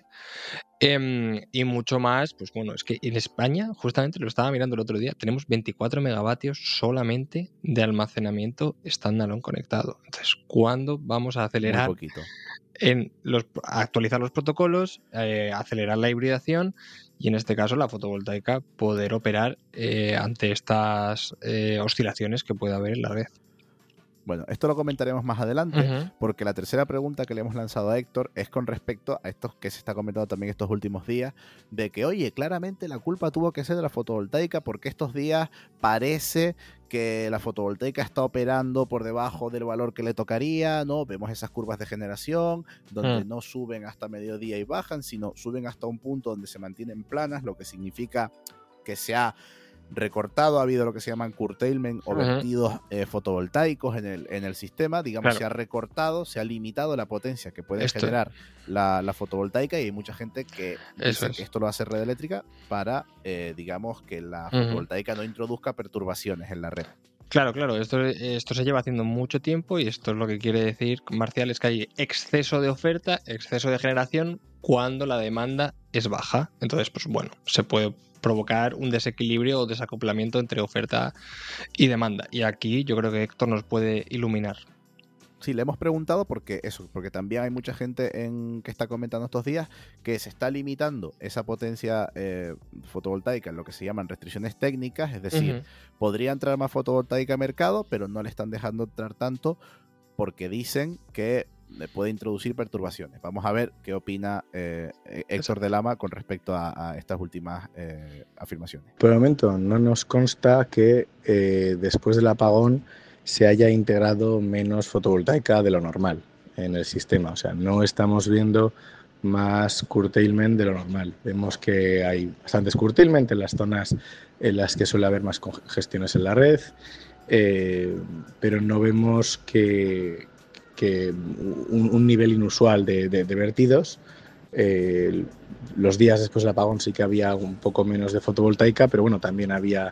eh, y mucho más. Pues bueno, es que en España, justamente lo estaba mirando el otro día, tenemos veinticuatro megavatios solamente de almacenamiento standalone conectado. Entonces, ¿cuándo vamos a acelerar? Muy poquito. En los, actualizar los protocolos, eh, acelerar la hibridación y en este caso la fotovoltaica poder operar eh, ante estas eh, oscilaciones que puede haber en la red? Bueno, esto lo comentaremos más adelante, uh-huh. porque la tercera pregunta que le hemos lanzado a Héctor es con respecto a esto que se está comentando también estos últimos días, de que, oye, claramente la culpa tuvo que ser de la fotovoltaica porque estos días parece que la fotovoltaica está operando por debajo del valor que le tocaría, ¿no? Vemos esas curvas de generación donde uh-huh. no suben hasta mediodía y bajan, sino suben hasta un punto donde se mantienen planas, lo que significa que se ha recortado, ha habido lo que se llaman curtailment o vertidos uh-huh. eh, fotovoltaicos en el, en el sistema, digamos, claro. se ha recortado, se ha limitado la potencia que puede esto. generar la, la fotovoltaica, y hay mucha gente que dice es. que esto lo hace red eléctrica para, eh, digamos, que la uh-huh. fotovoltaica no introduzca perturbaciones en la red. Claro, claro, esto, esto se lleva haciendo mucho tiempo y esto es lo que quiere decir, Marcial, es que hay exceso de oferta, exceso de generación cuando la demanda es baja. Entonces, pues bueno, se puede provocar un desequilibrio o desacoplamiento entre oferta y demanda. Y aquí yo creo que Héctor nos puede iluminar. Sí, le hemos preguntado porque eso, porque también hay mucha gente en, que está comentando estos días que se está limitando esa potencia eh, fotovoltaica en lo que se llaman restricciones técnicas, es decir, uh-huh. podría entrar más fotovoltaica al mercado, pero no le están dejando entrar tanto porque dicen que puede introducir perturbaciones. Vamos a ver qué opina eh, Héctor de Lama con respecto a, a estas últimas eh, afirmaciones. Por el momento no nos consta que eh, después del apagón se haya integrado menos fotovoltaica de lo normal en el sistema. O sea, no estamos viendo más curtailment de lo normal. Vemos que hay bastantes curtailment en las zonas en las que suele haber más congestiones en la red, eh, pero no vemos que, que un, un nivel inusual de, de, de vertidos. Eh, los días después del apagón sí que había un poco menos de fotovoltaica, pero bueno, también había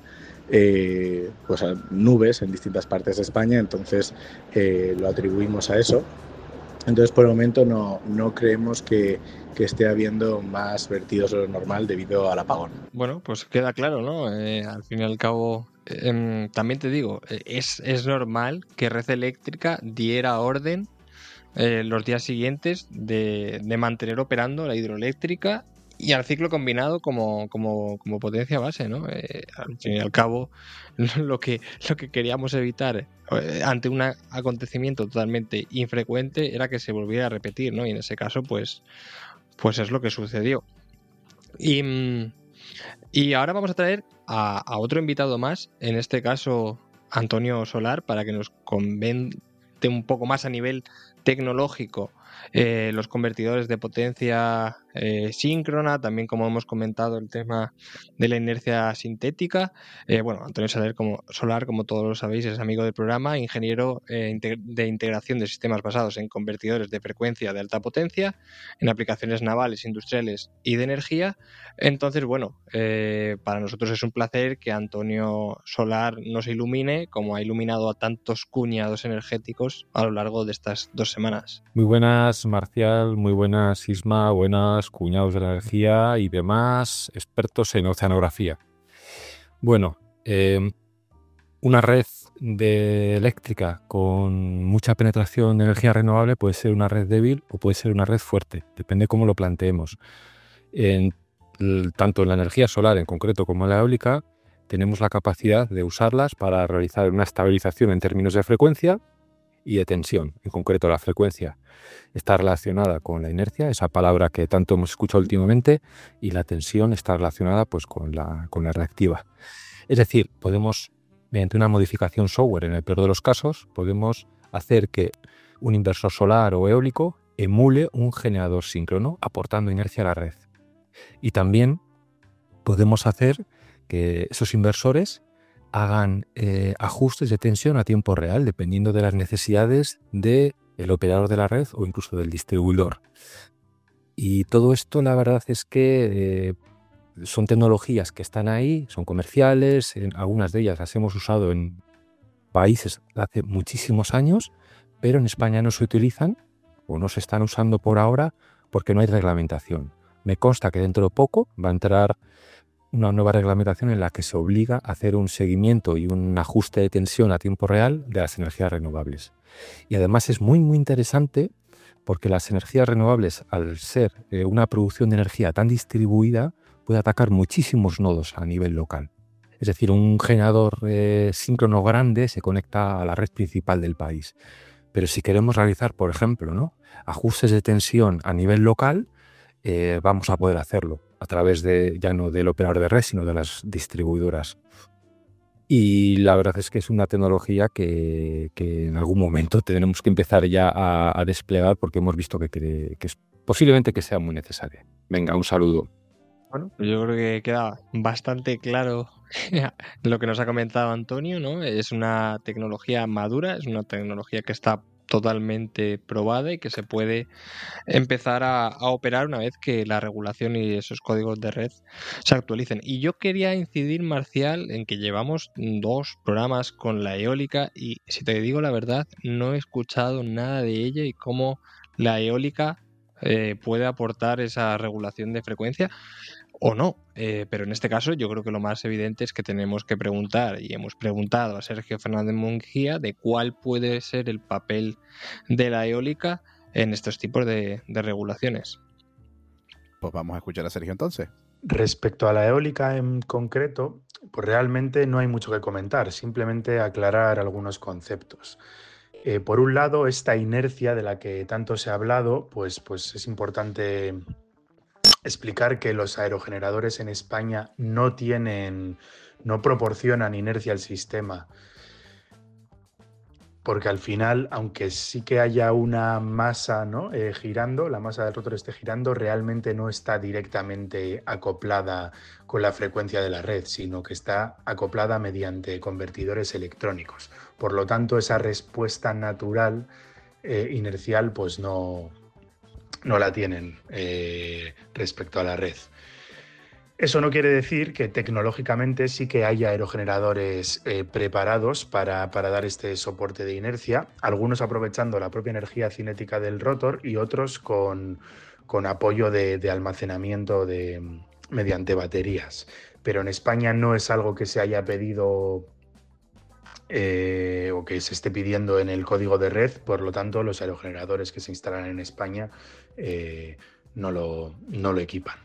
Eh, pues nubes en distintas partes de España, entonces eh, lo atribuimos a eso. Entonces, por el momento no, no creemos que, que esté habiendo más vertidos de lo normal debido al apagón. Bueno, pues queda claro, ¿no? Eh, al fin y al cabo, eh, también te digo, es, es normal que Red Eléctrica diera orden eh, los días siguientes de, de mantener operando la hidroeléctrica y al ciclo combinado como, como, como potencia base, ¿no? Eh, al fin y al cabo, lo que, lo que queríamos evitar eh, ante un acontecimiento totalmente infrecuente era que se volviera a repetir, ¿no? Y en ese caso, pues, pues es lo que sucedió. Y, y ahora vamos a traer a, a otro invitado más, en este caso Antonio Solar, para que nos comente un poco más a nivel tecnológico eh, los convertidores de potencia eh, síncrona, también como hemos comentado el tema de la inercia sintética. Eh, bueno, Antonio Solar como, Solar, como todos lo sabéis, es amigo del programa, ingeniero eh, de integración de sistemas basados en convertidores de frecuencia de alta potencia, en aplicaciones navales, industriales y de energía. Entonces, bueno, eh, para nosotros es un placer que Antonio Solar nos ilumine, como ha iluminado a tantos cuñados energéticos a lo largo de estas dos semanas. Muy buenas, Marcial, muy buenas, Isma, buenas, cuñados de la energía y demás expertos en oceanografía. Bueno, eh, una red de eléctrica con mucha penetración de energía renovable puede ser una red débil o puede ser una red fuerte, depende cómo lo planteemos. En, tanto en la energía solar en concreto como en la eólica, tenemos la capacidad de usarlas para realizar una estabilización en términos de frecuencia y de tensión. En concreto, la frecuencia está relacionada con la inercia, esa palabra que tanto hemos escuchado últimamente, y la tensión está relacionada pues, con, la, con la reactiva. Es decir, podemos, mediante una modificación software, en el peor de los casos, podemos hacer que un inversor solar o eólico emule un generador síncrono, aportando inercia a la red. Y también podemos hacer que esos inversores hagan eh, ajustes de tensión a tiempo real, dependiendo de las necesidades del operador de la red o incluso del distribuidor. Y todo esto, la verdad es que eh, son tecnologías que están ahí, son comerciales, en, algunas de ellas las hemos usado en países hace muchísimos años, pero en España no se utilizan o no se están usando por ahora porque no hay reglamentación. Me consta que dentro de poco va a entrar una nueva reglamentación en la que se obliga a hacer un seguimiento y un ajuste de tensión a tiempo real de las energías renovables. Y además es muy muy interesante porque las energías renovables, al ser eh, una producción de energía tan distribuida, puede atacar muchísimos nodos a nivel local. Es decir, un generador eh, síncrono grande se conecta a la red principal del país. Pero si queremos realizar, por ejemplo, ¿no? ajustes de tensión a nivel local, eh, vamos a poder hacerlo a través de ya no del operador de red, sino de las distribuidoras. Y la verdad es que es una tecnología que, que en algún momento tendremos que empezar ya a, a desplegar porque hemos visto que, que, que es posiblemente que sea muy necesaria. Venga, un saludo. Bueno, yo creo que queda bastante claro lo que nos ha comentado Antonio, ¿no? Es una tecnología madura, es una tecnología que está totalmente probada y que se puede empezar a, a operar una vez que la regulación y esos códigos de red se actualicen. Y yo quería incidir, Marcial, en que llevamos dos programas con la eólica y, si te digo la verdad, no he escuchado nada de ella y cómo la eólica eh, puede aportar esa regulación de frecuencia o no, eh, pero en este caso yo creo que lo más evidente es que tenemos que preguntar, y hemos preguntado a Sergio Fernández Munguía, de cuál puede ser el papel de la eólica en estos tipos de, de regulaciones. Pues vamos a escuchar a Sergio entonces. Respecto a la eólica en concreto, pues realmente no hay mucho que comentar, simplemente aclarar algunos conceptos. Eh, por un lado, esta inercia de la que tanto se ha hablado, pues, pues es importante explicar que los aerogeneradores en España no tienen, no proporcionan inercia al sistema, porque al final, aunque sí que haya una masa, ¿no? eh, girando, la masa del rotor esté girando, realmente no está directamente acoplada con la frecuencia de la red, sino que está acoplada mediante convertidores electrónicos. Por lo tanto, esa respuesta natural eh, inercial, pues no... no la tienen eh, respecto a la red. Eso no quiere decir que tecnológicamente sí que haya aerogeneradores eh, preparados para, para dar este soporte de inercia, algunos aprovechando la propia energía cinética del rotor y otros con, con apoyo de, de almacenamiento de, mediante baterías. Pero en España no es algo que se haya pedido eh, o que se esté pidiendo en el código de red, por lo tanto los aerogeneradores que se instalan en España eh, no lo, no lo equipan.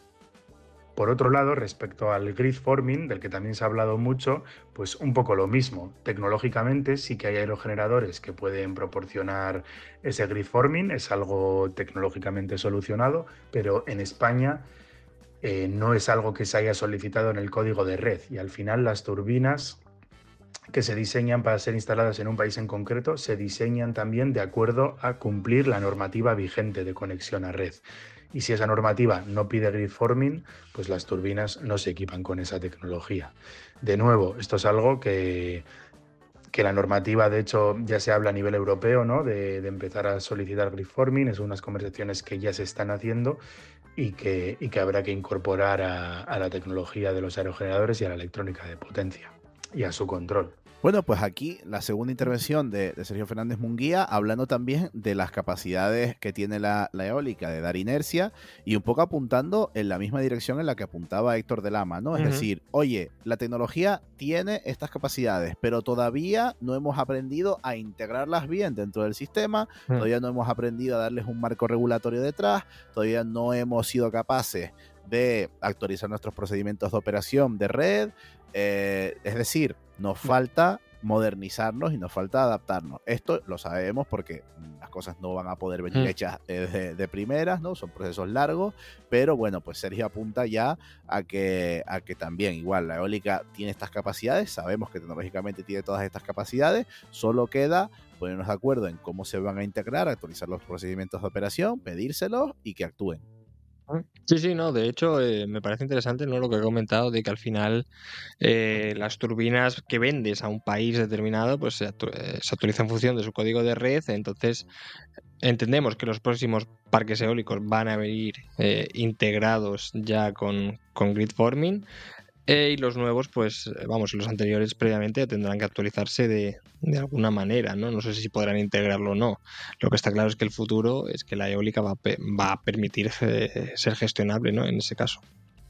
Por otro lado, respecto al grid forming, del que también se ha hablado mucho, pues un poco lo mismo. Tecnológicamente sí que hay aerogeneradores que pueden proporcionar ese grid forming, es algo tecnológicamente solucionado, pero en España eh, no es algo que se haya solicitado en el código de red y al final las turbinas que se diseñan para ser instaladas en un país en concreto se diseñan también de acuerdo a cumplir la normativa vigente de conexión a red. Y si esa normativa no pide grid forming, pues las turbinas no se equipan con esa tecnología. De nuevo, esto es algo que, que la normativa, de hecho, ya se habla a nivel europeo, ¿no? de, de empezar a solicitar grid forming. Es unas conversaciones que ya se están haciendo y que, y que habrá que incorporar a, a la tecnología de los aerogeneradores y a la electrónica de potencia y a su control. Bueno, pues aquí la segunda intervención de, de Sergio Fernández Munguía, hablando también de las capacidades que tiene la, la eólica de dar inercia y un poco apuntando en la misma dirección en la que apuntaba Héctor de Lama, ¿no? Es uh-huh. decir, oye, la tecnología tiene estas capacidades, pero todavía no hemos aprendido a integrarlas bien dentro del sistema, uh-huh. todavía no hemos aprendido a darles un marco regulatorio detrás, todavía no hemos sido capaces de actualizar nuestros procedimientos de operación de red, eh, es decir, nos falta modernizarnos y nos falta adaptarnos. Esto lo sabemos porque las cosas no van a poder venir hechas de, de primeras, ¿no? Son procesos largos, pero bueno, pues Sergio apunta ya a que, a que también igual la eólica tiene estas capacidades, sabemos que tecnológicamente tiene todas estas capacidades, solo queda ponernos de acuerdo en cómo se van a integrar, actualizar los procedimientos de operación, pedírselos y que actúen. Sí, sí, no, de hecho eh, me parece interesante, ¿no?, lo que he comentado de que al final eh, las turbinas que vendes a un país determinado pues se, actu- eh, se actualizan en función de su código de red, entonces entendemos que los próximos parques eólicos van a venir eh, integrados ya con, con grid forming. Eh, y los nuevos, pues, vamos, los anteriores previamente tendrán que actualizarse de, de alguna manera, ¿no? No sé si podrán integrarlo o no. Lo que está claro es que el futuro es que la eólica va a, pe- va a permitir eh, ser gestionable, ¿no? En ese caso.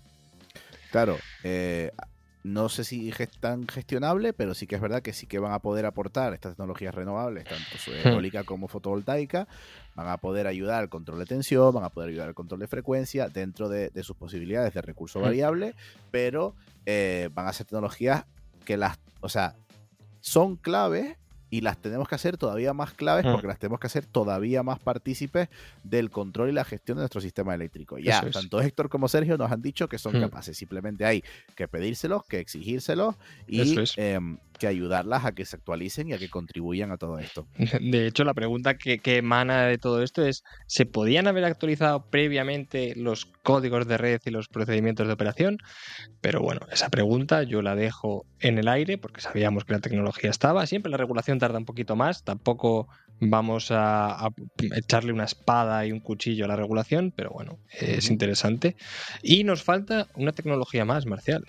Claro, eh, no sé si es tan gestionable, pero sí que es verdad que sí que van a poder aportar estas tecnologías renovables, tanto eólica como fotovoltaica, van a poder ayudar al control de tensión, van a poder ayudar al control de frecuencia dentro de, de sus posibilidades de recurso variable, pero eh, van a ser tecnologías que las, o sea, son claves y las tenemos que hacer todavía más claves porque las tenemos que hacer todavía más partícipes del control y la gestión de nuestro sistema eléctrico. Ya, es. Tanto Héctor como Sergio nos han dicho que son mm. capaces. Simplemente hay que pedírselos, que exigírselos y es. eh, que ayudarlas a que se actualicen y a que contribuyan a todo esto. De hecho, la pregunta que, que emana de todo esto es, ¿se podían haber actualizado previamente los códigos de red y los procedimientos de operación? Pero bueno, esa pregunta yo la dejo en el aire porque sabíamos que la tecnología estaba. Siempre la regulación tarda un poquito más, tampoco vamos a, a echarle una espada y un cuchillo a la regulación, pero bueno, es uh-huh. interesante. Y nos falta una tecnología más, Marcial.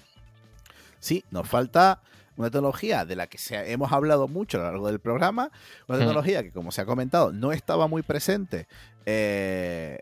Sí, nos falta una tecnología de la que se, hemos hablado mucho a lo largo del programa, una tecnología uh-huh. que, como se ha comentado, no estaba muy presente eh,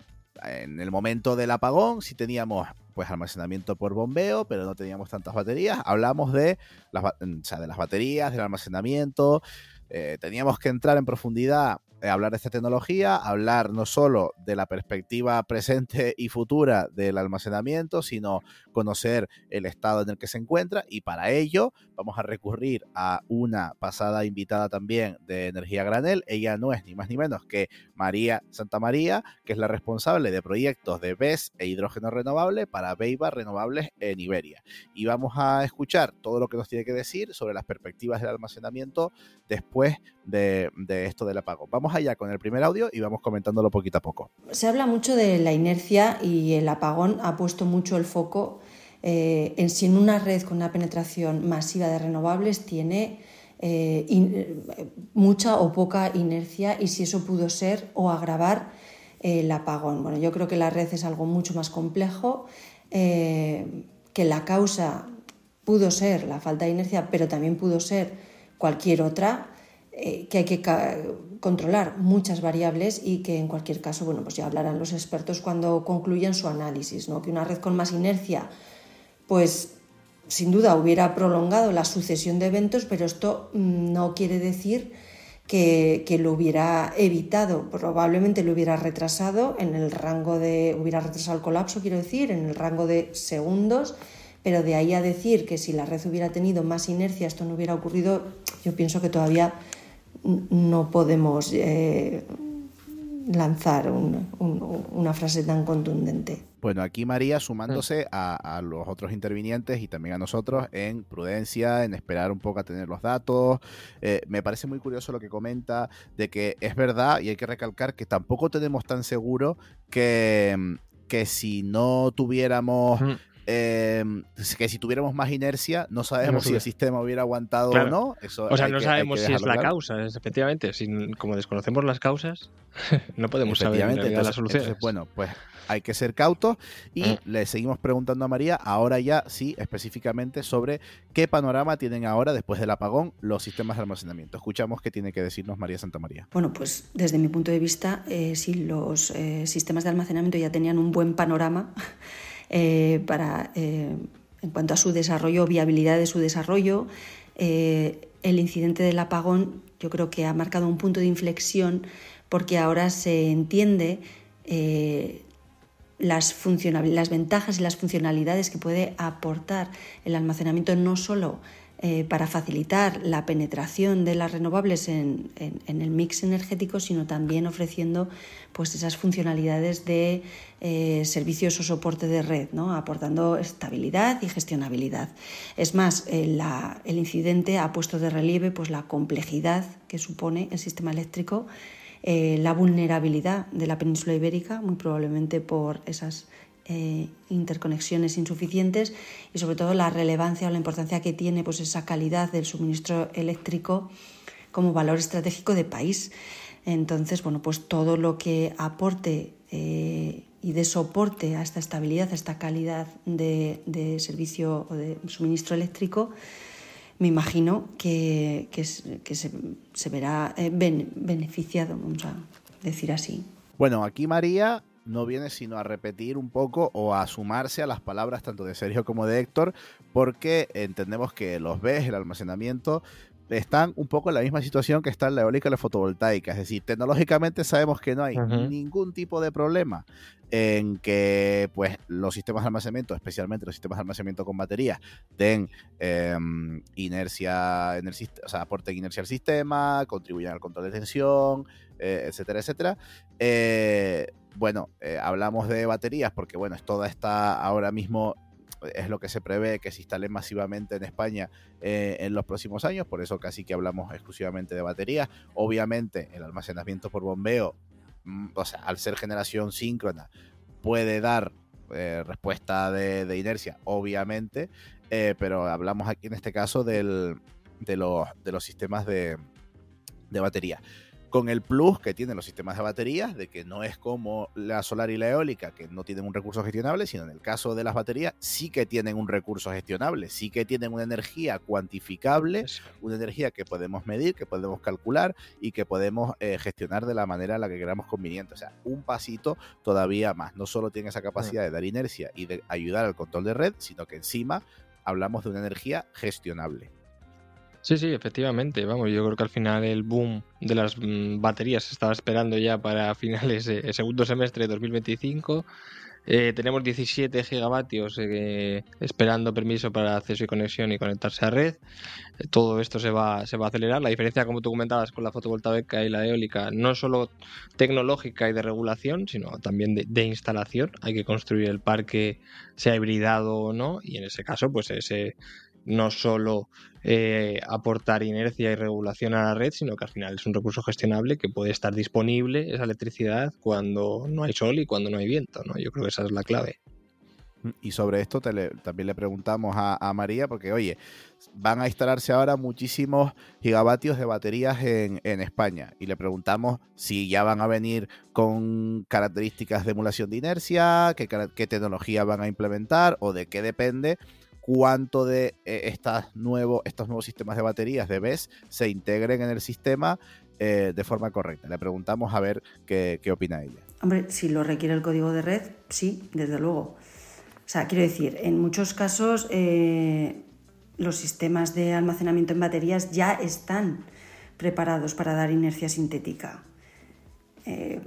en el momento del apagón. Sí teníamos pues almacenamiento por bombeo, pero no teníamos tantas baterías. Hablamos de las, o sea, de las baterías, del almacenamiento. Eh, teníamos que entrar en profundidad, eh, hablar de esta tecnología, hablar no solo de la perspectiva presente y futura del almacenamiento, sino conocer el estado en el que se encuentra, y para ello vamos a recurrir a una pasada invitada también de Energía Granel. Ella no es ni más ni menos que María Santamaría, que es la responsable de proyectos de B E S e hidrógeno renovable para Beiba Renovables en Iberia. Y vamos a escuchar todo lo que nos tiene que decir sobre las perspectivas del almacenamiento después de, de esto del apagón. Vamos allá con el primer audio y vamos comentándolo poquito a poco. Se habla mucho de la inercia y el apagón ha puesto mucho el foco eh, en si en una red con una penetración masiva de renovables tiene eh, in, mucha o poca inercia y si eso pudo ser o agravar eh, el apagón. Bueno, yo creo que la red es algo mucho más complejo. eh, que la causa pudo ser la falta de inercia, pero también pudo ser cualquier otra, eh, que hay que ca- controlar muchas variables y que en cualquier caso, bueno, pues ya hablarán los expertos cuando concluyan su análisis, ¿no? Que una red con más inercia, pues sin duda hubiera prolongado la sucesión de eventos, pero esto no quiere decir que, que lo hubiera evitado, probablemente lo hubiera retrasado en el rango de, hubiera retrasado el colapso, quiero decir, en el rango de segundos, pero de ahí a decir que si la red hubiera tenido más inercia esto no hubiera ocurrido, yo pienso que todavía no podemos eh, lanzar un, un, una frase tan contundente. Bueno, aquí María sumándose a, a los otros intervinientes y también a nosotros en prudencia, en esperar un poco a tener los datos. Eh, me parece muy curioso lo que comenta de que es verdad y hay que recalcar que tampoco tenemos tan seguro que, que si no tuviéramos... Mm. Eh, que si tuviéramos más inercia no sabemos no si el sistema hubiera aguantado claro. o no. Eso o sea, no que, sabemos si es la claro. causa, efectivamente. Si, como desconocemos las causas, no podemos saber en realidad entonces, las soluciones. Entonces, bueno, pues hay que ser cautos y mm. le seguimos preguntando a María, ahora ya sí, específicamente sobre qué panorama tienen ahora, después del apagón, los sistemas de almacenamiento. Escuchamos qué tiene que decirnos María Santamaría. Bueno, pues desde mi punto de vista, eh, si los eh, sistemas de almacenamiento ya tenían un buen panorama, Eh, para, eh, en cuanto a su desarrollo, viabilidad de su desarrollo. Eh, el incidente del apagón yo creo que ha marcado un punto de inflexión porque ahora se entiende eh, las, las ventajas y las funcionalidades que puede aportar el almacenamiento, no solo eh, para facilitar la penetración de las renovables en, en, en el mix energético, sino también ofreciendo pues esas funcionalidades de eh, servicios o soporte de red, ¿no? Aportando estabilidad y gestionabilidad. Es más, eh, la, el incidente ha puesto de relieve pues, la complejidad que supone el sistema eléctrico, eh, la vulnerabilidad de la península ibérica, muy probablemente por esas eh, interconexiones insuficientes, y sobre todo la relevancia o la importancia que tiene pues, esa calidad del suministro eléctrico como valor estratégico de país. Entonces, bueno, pues todo lo que aporte eh, y dé soporte a esta estabilidad, a esta calidad de, de servicio o de suministro eléctrico, me imagino que, que, que se, se verá eh, ben, beneficiado, vamos a decir así. Bueno, aquí María no viene sino a repetir un poco o a sumarse a las palabras tanto de Sergio como de Héctor, porque entendemos que los B E S, el almacenamiento, están un poco en la misma situación que está la eólica y la fotovoltaica. Es decir, tecnológicamente sabemos que no hay uh-huh. ningún tipo de problema en que pues, los sistemas de almacenamiento, especialmente los sistemas de almacenamiento con baterías, den eh, inercia en el sistema, o sea, aporten inercia al sistema, contribuyan al control de tensión, eh, etcétera, etcétera. Eh, bueno, eh, hablamos de baterías porque, bueno, toda esta ahora mismo es lo que se prevé que se instale masivamente en España eh, en los próximos años, por eso casi que hablamos exclusivamente de baterías. Obviamente el almacenamiento por bombeo, mm, o sea, al ser generación síncrona, puede dar eh, respuesta de, de inercia, obviamente, eh, pero hablamos aquí en este caso del, de, los, de los sistemas de, de batería. Con el plus que tienen los sistemas de baterías, de que no es como la solar y la eólica, que no tienen un recurso gestionable, sino en el caso de las baterías sí que tienen un recurso gestionable, sí que tienen una energía cuantificable, una energía que podemos medir, que podemos calcular y que podemos eh, gestionar de la manera en la que queramos conveniente. O sea, un pasito todavía más. No solo tiene esa capacidad de dar inercia y de ayudar al control de red, sino que encima hablamos de una energía gestionable. Sí, sí, efectivamente. Vamos, yo creo que al final el boom de las mm, baterías se estaba esperando ya para finales del segundo semestre de dos mil veinticinco. Eh, tenemos diecisiete gigavatios eh, esperando permiso para acceso y conexión y conectarse a red. Eh, todo esto se va, se va a acelerar. La diferencia, como tú comentabas, con la fotovoltaica y la eólica, no solo tecnológica y de regulación, sino también de, de instalación. Hay que construir el parque, sea hibridado o no, y en ese caso, pues ese... no solo eh, aportar inercia y regulación a la red, sino que al final es un recurso gestionable que puede estar disponible esa electricidad cuando no hay sol y cuando no hay viento, ¿no? Yo creo que esa es la clave. Y sobre esto te le, también le preguntamos a, a María, porque oye, van a instalarse ahora muchísimos gigavatios de baterías en, en España. Y le preguntamos si ya van a venir con características de emulación de inercia, qué, qué tecnología van a implementar o de qué depende cuánto de eh, estas nuevo, estos nuevos sistemas de baterías de B E S se integren en el sistema eh, de forma correcta. Le preguntamos a ver qué, qué opina ella. Hombre, si lo requiere el código de red, sí, desde luego. O sea, quiero decir, en muchos casos eh, los sistemas de almacenamiento en baterías ya están preparados para dar inercia sintética. Eh,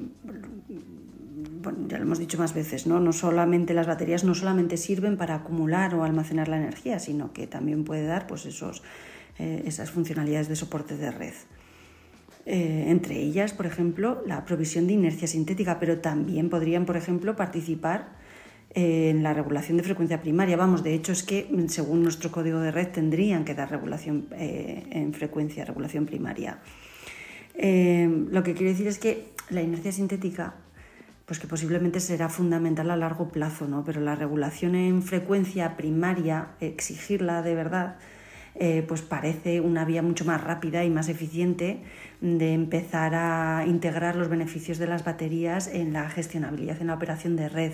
bueno, ya lo hemos dicho más veces, ¿no? No solamente las baterías no solamente sirven para acumular o almacenar la energía, sino que también puede dar pues, esos, eh, esas funcionalidades de soporte de red. Eh, entre ellas, por ejemplo, la provisión de inercia sintética, pero también podrían, por ejemplo, participar en la regulación de frecuencia primaria. Vamos, de hecho es que según nuestro código de red tendrían que dar regulación eh, en frecuencia, regulación primaria. Eh, lo que quiero decir es que la inercia sintética, pues que posiblemente será fundamental a largo plazo, ¿no? Pero la regulación en frecuencia primaria, exigirla de verdad, eh, pues parece una vía mucho más rápida y más eficiente de empezar a integrar los beneficios de las baterías en la gestionabilidad, en la operación de red.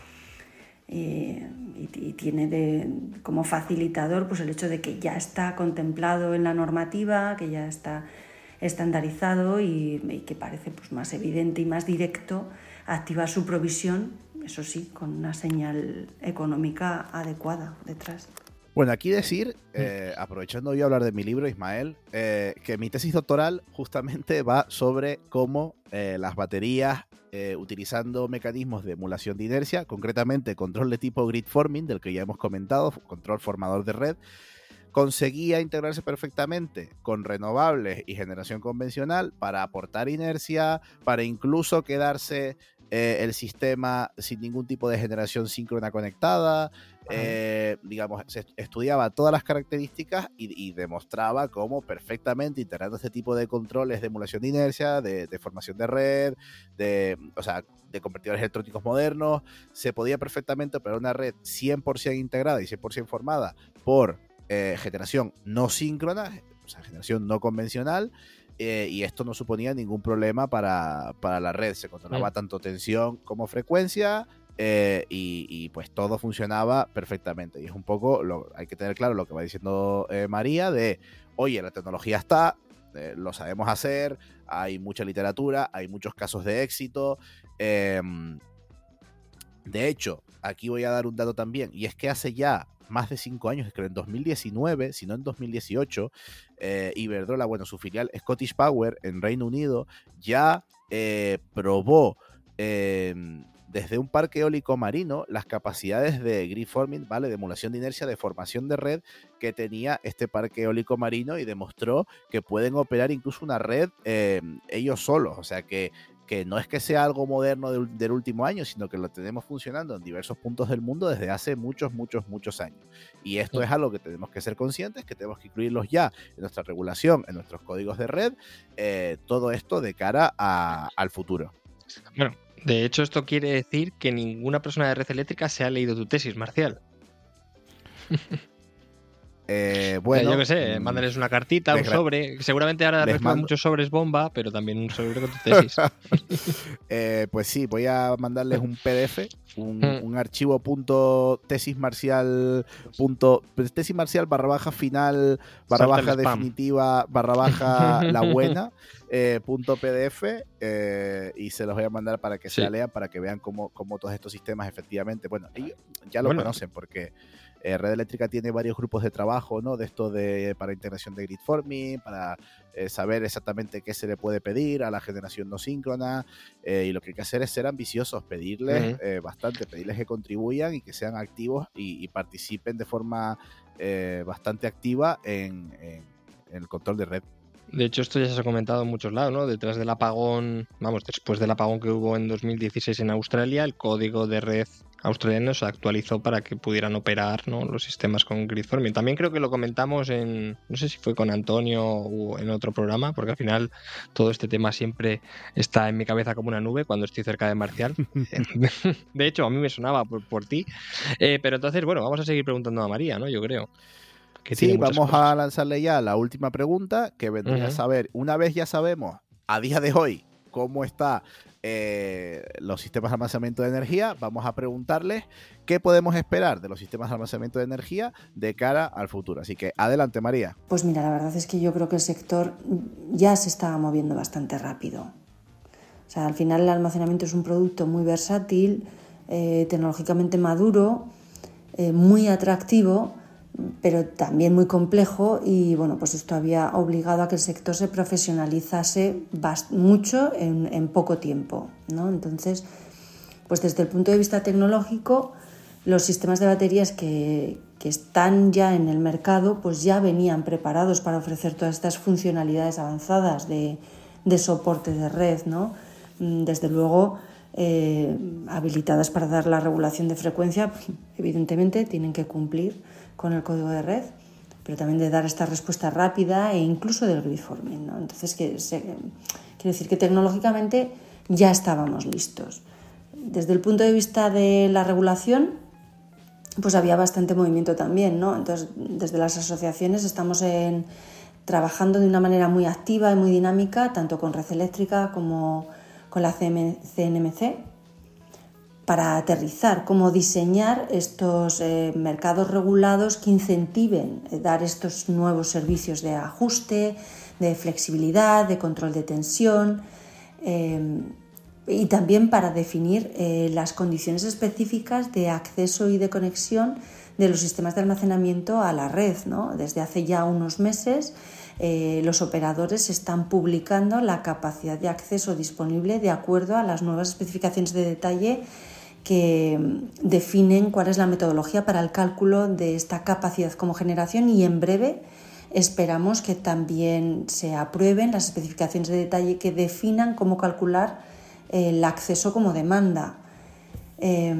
Eh, y, y tiene de, como facilitador pues el hecho de que ya está contemplado en la normativa, que ya está estandarizado y, y que parece pues, más evidente y más directo activar su provisión, eso sí, con una señal económica adecuada detrás. Bueno, aquí decir, eh, aprovechando yo a hablar de mi libro, Ismael, eh, que mi tesis doctoral justamente va sobre cómo eh, las baterías, eh, utilizando mecanismos de emulación de inercia, concretamente control de tipo grid forming, del que ya hemos comentado, control formador de red, conseguía integrarse perfectamente con renovables y generación convencional para aportar inercia, para incluso quedarse eh, el sistema sin ningún tipo de generación síncrona conectada. Eh, digamos, se estudiaba todas las características y, y demostraba cómo perfectamente integrando este tipo de controles de emulación de inercia, de, de formación de red, de, o sea, de convertidores electrónicos modernos, se podía perfectamente operar una red cien por ciento integrada y cien por ciento formada por eh, generación no síncrona, o sea, generación no convencional. Eh, y esto no suponía ningún problema para, para la red, se controlaba sí. tanto tensión como frecuencia. Eh, y, y pues todo funcionaba perfectamente y es un poco, lo, hay que tener claro lo que va diciendo eh, María de, oye, la tecnología está, eh, lo sabemos hacer, hay mucha literatura, hay muchos casos de éxito. eh, de hecho, aquí voy a dar un dato también, y es que hace ya más de cinco años, creo en dos mil diecinueve, si no en dos mil dieciocho, eh, Iberdrola, bueno, su filial Scottish Power en Reino Unido ya eh, probó eh, desde un parque eólico marino las capacidades de grid forming, ¿vale? De emulación de inercia, de formación de red que tenía este parque eólico marino y demostró que pueden operar incluso una red eh, ellos solos, o sea que que no es que sea algo moderno del, del último año, sino que lo tenemos funcionando en diversos puntos del mundo desde hace muchos, muchos, muchos años. Y esto sí. es algo que tenemos que ser conscientes, que tenemos que incluirlos ya en nuestra regulación, en nuestros códigos de red, eh, todo esto de cara a, al futuro. Bueno, de hecho esto quiere decir que ninguna persona de red eléctrica se ha leído tu tesis, Marcial. Eh, bueno, yo qué sé, mándales una cartita, un sobre. Seguramente ahora reciben muchos sobres bomba, pero también un sobre con tu tesis. eh, pues sí, voy a mandarles un P D F, un, un archivo punto tesis marcial punto tesis marcial barra baja final barra baja definitiva barra baja la buena eh, punto P D F eh, y se los voy a mandar para que sí. se la lean, para que vean cómo, cómo todos estos sistemas efectivamente, bueno, ellos ya lo bueno. conocen porque Eh, Red Eléctrica tiene varios grupos de trabajo, ¿no? De esto de para integración de grid forming, para eh, saber exactamente qué se le puede pedir a la generación no síncrona, eh, y lo que hay que hacer es ser ambiciosos, pedirles uh-huh. eh, bastante, pedirles que contribuyan y que sean activos y, y participen de forma eh, bastante activa en, en, en el control de red. De hecho, esto ya se ha comentado en muchos lados, ¿no? Detrás del apagón, vamos, después del apagón que hubo en dos mil dieciséis en Australia, el código de red australiano se actualizó para que pudieran operar, ¿no?, los sistemas con gridforming. También creo que lo comentamos en, no sé si fue con Antonio o en otro programa, porque al final todo este tema siempre está en mi cabeza como una nube cuando estoy cerca de Marcial. De hecho, a mí me sonaba por, por ti. Eh, pero entonces, bueno, vamos a seguir preguntando a María, ¿no? Yo creo. Que sí, vamos cosas. a lanzarle ya la última pregunta, que vendría uh-huh. a saber, una vez ya sabemos, a día de hoy, cómo está eh, los sistemas de almacenamiento de energía, vamos a preguntarles qué podemos esperar de los sistemas de almacenamiento de energía de cara al futuro. Así que adelante, María. Pues mira, la verdad es que yo creo que el sector ya se está moviendo bastante rápido. O sea, al final el almacenamiento es un producto muy versátil, eh, tecnológicamente maduro, eh, muy atractivo, pero también muy complejo, y bueno, pues esto había obligado a que el sector se profesionalizase mucho en, en poco tiempo, ¿no? Entonces, pues desde el punto de vista tecnológico, los sistemas de baterías que, que están ya en el mercado, pues ya venían preparados para ofrecer todas estas funcionalidades avanzadas de, de soporte de red, ¿no? Desde luego, eh, habilitadas para dar la regulación de frecuencia, evidentemente tienen que cumplir con el código de red, pero también de dar esta respuesta rápida e incluso del gridforming, ¿no? Entonces, que se, quiere decir que tecnológicamente ya estábamos listos. Desde el punto de vista de la regulación, pues había bastante movimiento también, ¿no? Entonces, desde las asociaciones estamos en, trabajando de una manera muy activa y muy dinámica, tanto con Red Eléctrica como con la C N M C, para aterrizar, cómo diseñar estos eh, mercados regulados que incentiven eh, dar estos nuevos servicios de ajuste, de flexibilidad, de control de tensión, eh, y también para definir eh, las condiciones específicas de acceso y de conexión de los sistemas de almacenamiento a la red, ¿no? Desde hace ya unos meses eh, los operadores están publicando la capacidad de acceso disponible de acuerdo a las nuevas especificaciones de detalle que definen cuál es la metodología para el cálculo de esta capacidad como generación, y en breve esperamos que también se aprueben las especificaciones de detalle que definan cómo calcular el acceso como demanda. Eh,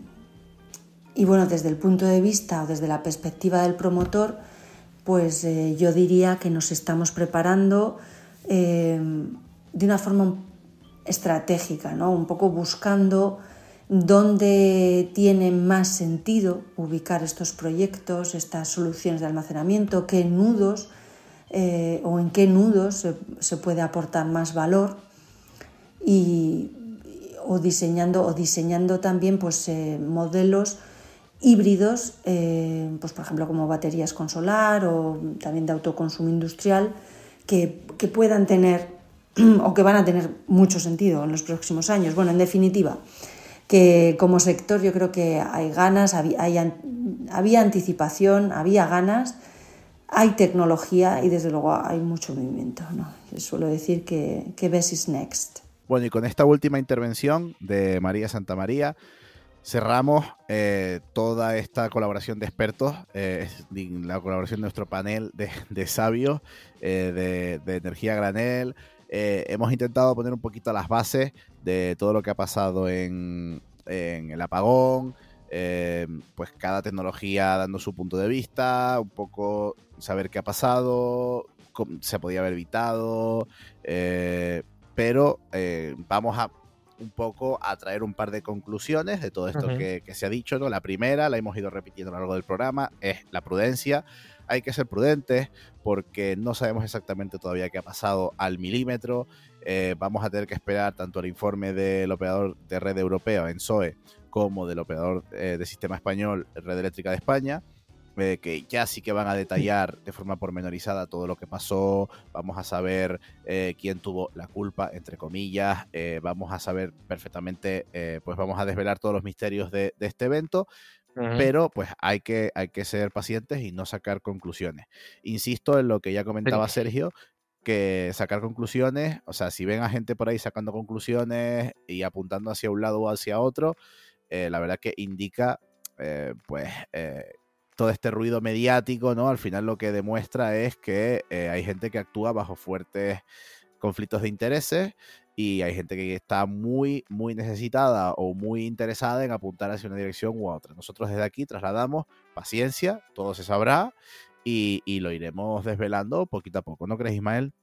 y bueno, desde el punto de vista o desde la perspectiva del promotor, pues eh, yo diría que nos estamos preparando eh, de una forma estratégica, ¿no? Un poco buscando dónde tiene más sentido ubicar estos proyectos, estas soluciones de almacenamiento, qué nudos eh, o en qué nudos se, se puede aportar más valor, y o diseñando o diseñando también pues eh, modelos híbridos, eh, pues por ejemplo como baterías con solar o también de autoconsumo industrial, que, que puedan tener o que van a tener mucho sentido en los próximos años. Bueno, en definitiva, que como sector yo creo que hay ganas, había, hay, había anticipación, había ganas, hay tecnología y desde luego hay mucho movimiento, ¿no? Yo suelo decir que, que best is next. Bueno, y con esta última intervención de María Santamaría cerramos eh, toda esta colaboración de expertos, eh, la colaboración de nuestro panel de, de sabios eh, de, de energía a granel. Eh, hemos intentado poner un poquito las bases de todo lo que ha pasado en, en el apagón, eh, pues cada tecnología dando su punto de vista, un poco saber qué ha pasado, cómo se podía haber evitado, eh, pero eh, vamos a un poco a traer un par de conclusiones de todo esto uh-huh. que, que se ha dicho, ¿no? La primera, la hemos ido repitiendo a lo largo del programa, es la prudencia. Hay que ser prudentes porque no sabemos exactamente todavía qué ha pasado al milímetro. Eh, vamos a tener que esperar tanto el informe del operador de red europeo, ENSOE, como del operador eh, de sistema español, Red Eléctrica de España, eh, que ya sí que van a detallar de forma pormenorizada todo lo que pasó. Vamos a saber eh, quién tuvo la culpa, entre comillas. Eh, vamos a saber perfectamente, eh, pues vamos a desvelar todos los misterios de, de este evento. Uh-huh. Pero pues hay que, hay que ser pacientes y no sacar conclusiones. Insisto en lo que ya comentaba Sergio, que sacar conclusiones, o sea, si ven a gente por ahí sacando conclusiones y apuntando hacia un lado o hacia otro, eh, la verdad que indica eh, pues eh, todo este ruido mediático, ¿no? Al final lo que demuestra es que eh, hay gente que actúa bajo fuertes conflictos de intereses y hay gente que está muy, muy necesitada o muy interesada en apuntar hacia una dirección u otra. Nosotros desde aquí trasladamos paciencia, todo se sabrá y, y lo iremos desvelando poquito a poco. ¿No crees, Ismael?